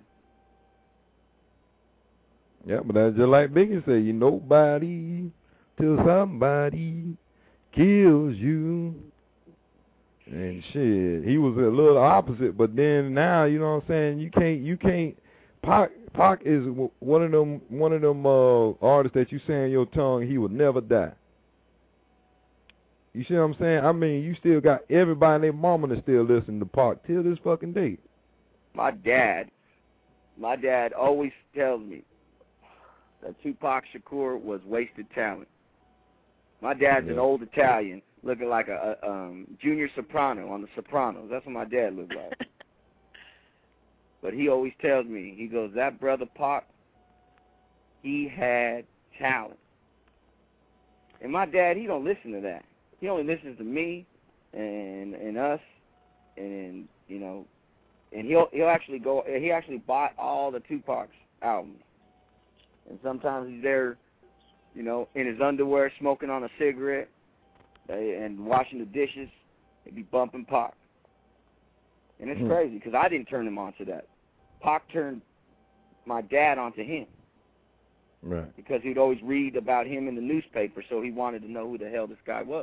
Yeah, but that's just like Biggie said, you nobody till somebody kills you. And shit, he was a little opposite, but then now, you know what I'm saying, you can't, you can't, Pac, Pac is one of them, one of them uh, artists that you say in your tongue, he will never die. You see what I'm saying? I mean, you still got everybody and their mama that still listen to Pac till this fucking day.
My dad, my dad always tells me that Tupac Shakur was wasted talent. My dad's yeah. an old Italian, looking like a, a um, junior soprano on The Sopranos. That's what my dad looked like. But he always tells me, he goes, that brother Pac, he had talent. And my dad, he don't listen to that. He only listens to me and and us, and you know, and he'll he'll actually go. He actually bought all the Tupac's albums, and sometimes he's there, you know, in his underwear, smoking on a cigarette, and washing the dishes. He'd be bumping Pac, and it's mm. crazy because I didn't turn him on to that. Pac turned my dad onto him.
Right.
Because he'd always read about him in the newspaper, so he wanted to know who the hell this guy was.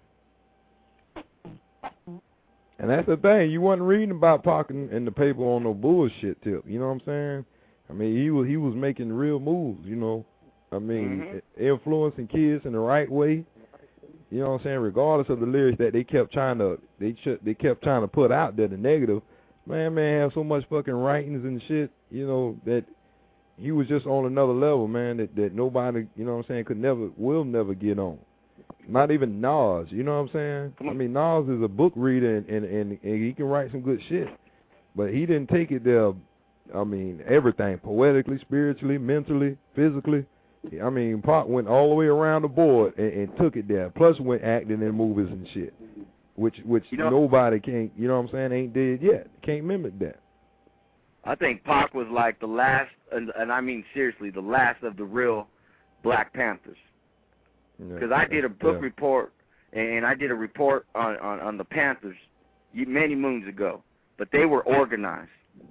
And that's the thing. You wasn't reading about Pac in, in the paper on no bullshit tip. You know what I'm saying? I mean, he was he was making real moves, you know. I mean, mm-hmm. influencing kids in the right way. You know what I'm saying? Regardless of the lyrics that they kept trying to they ch- they kept trying to put out there, the negative. Man, man, have so much fucking writings and shit, you know, that he was just on another level, man, that, that nobody, you know what I'm saying, could never, will never get on. Not even Nas, you know what I'm saying? I mean, Nas is a book reader, and, and, and, and he can write some good shit. But he didn't take it there, I mean, everything, poetically, spiritually, mentally, physically. I mean, Pac went all the way around the board and, and took it there, plus went acting in movies and shit, which which you know, nobody can't, you know what I'm saying, ain't dead yet. Can't mimic that.
I think Pac was like the last, and, and I mean seriously, the last of the real Black Panthers. Because yeah, I did a book yeah. report, and I did a report on, on, on the Panthers many moons ago, but they were organized.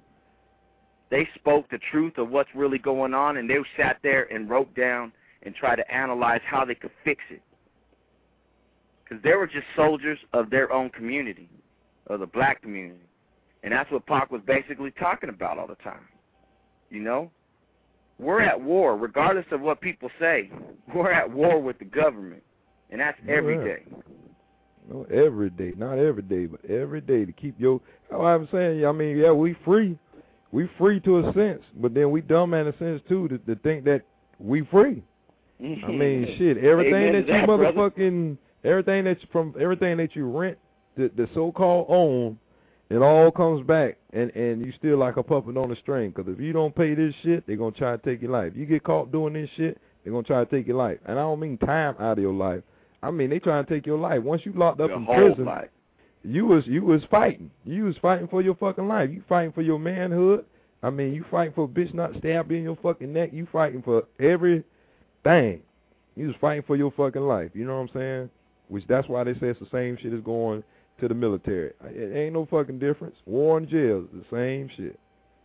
They spoke the truth of what's really going on, and they sat there and wrote down and tried to analyze how they could fix it. Because they were just soldiers of their own community, of the black community. And that's what Pac was basically talking about all the time. You know? We're at war, regardless of what people say. We're at war with the government. And that's every
yeah.
day.
No, every day. Not every day, but every day to keep your... Oh, I'm saying, I mean, yeah, we free. We free to a sense, but then we dumb in a sense, too, to, to think that we free. I mean, shit, everything
Amen
that
to
you
that,
motherfucking...
brother.
Everything that's from... Everything that you rent, the, the so-called own... It all comes back, and, and you still like a puppet on a string. Because if you don't pay this shit, they're going to try to take your life. You get caught doing this shit, they're going to try to take your life. And I don't mean time out of your life. I mean, they trying to take your life. Once you locked up
your
in
whole
prison,
life. you
was you was fighting. You was fighting for your fucking life. You fighting for your manhood. I mean, you fighting for a bitch not stabbing in your fucking neck. You fighting for everything. You was fighting for your fucking life. You know what I'm saying? Which that's why they say it's the same shit as going to the military. It ain't no fucking difference. War and jail is the same shit.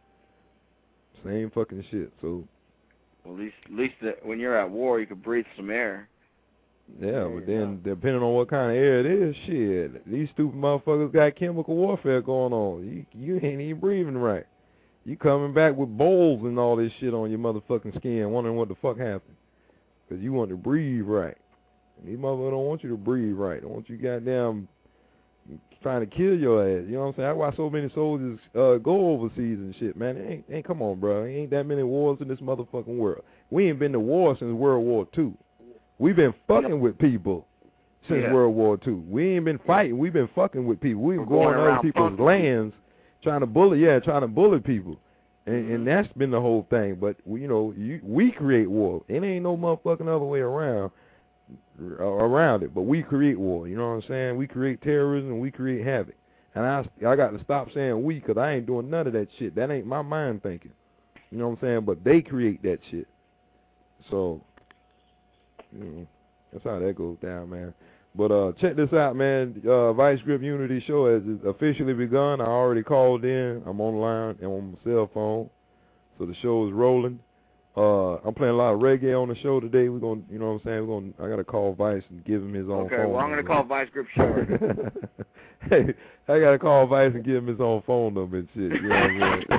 Same fucking shit. So,
well, at least, at least the, when you're at war, you can breathe some air.
Yeah, but then depending on what kind of air it is, shit, these stupid motherfuckers got chemical warfare going on. You, you ain't even breathing right. You coming back with bowls and all this shit on your motherfucking skin, wondering what the fuck happened. Because you want to breathe right. And these motherfuckers don't want you to breathe right. They want you goddamn trying to kill your ass. You know what I'm saying? That's why so many soldiers uh, go overseas and shit, man. It ain't, ain't, come on, bro. There ain't that many wars in this motherfucking world. We ain't been to war since World War Two. We've been fucking with people since
Yeah.
World War Two. We ain't been fighting. We've been fucking with people. We've
We're
been going
going
to other
around
people's
fucking
lands, trying to bully, yeah, trying to bully people. And,
Mm-hmm.
and that's been the whole thing. But, you know, you, we create war. It ain't no motherfucking other way around around it. But we create war. You know what I'm saying? We create terrorism and we create havoc. And I, I got to stop saying we because I ain't doing none of that shit. That ain't my mind thinking. You know what I'm saying? But they create that shit. So, you know, that's how that goes down, man. But uh, check this out, man. Uh, Vice Grip Unity Show has officially begun. I already called in. I'm online and on my cell phone. So the show is rolling. Uh, I'm playing a lot of reggae on the show today. We're gonna, you know what I'm saying? We're gonna. I gotta call Vice and give him his own
Okay,
phone
well, I'm
number.
going to call Vice Grip Show.
Hey, I gotta call Vice and give him his own phone number and shit. You know what I mean?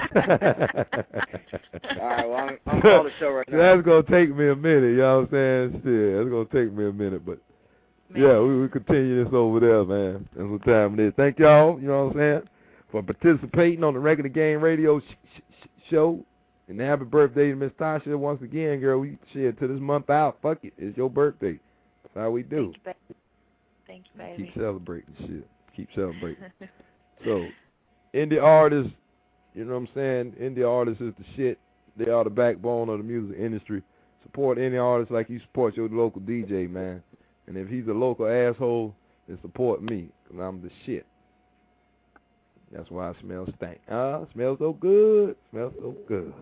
All right, well, I'm, I'm calling the show right now.
That's gonna take me a minute. You know what I'm saying? Shit, that's gonna take me a minute, but
Man.
yeah, we we continue this over there, man. That's what time it is. Thank y'all. You know what I'm saying, for participating on the Regular Game Radio sh- sh- show. And happy birthday to Miss Tasha once again, girl. We share to this month out. Fuck it, it's your birthday. That's how we do.
Thank you, baby. Thank you, baby.
Keep celebrating shit. Keep celebrating. So, indie artists, you know what I'm saying? Indie artists is the shit. They are the backbone of the music industry. Support any artist like you support your local D J, man. And if he's a local asshole, then support me, because I'm the shit. That's why I smell stank. Ah, smells so good. Smells so good.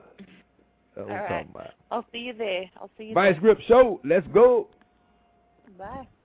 That's what
All
I'm
right.
talking about.
I'll see you there. I'll see you
Vice
there.
Grip Show. Let's go.
Bye.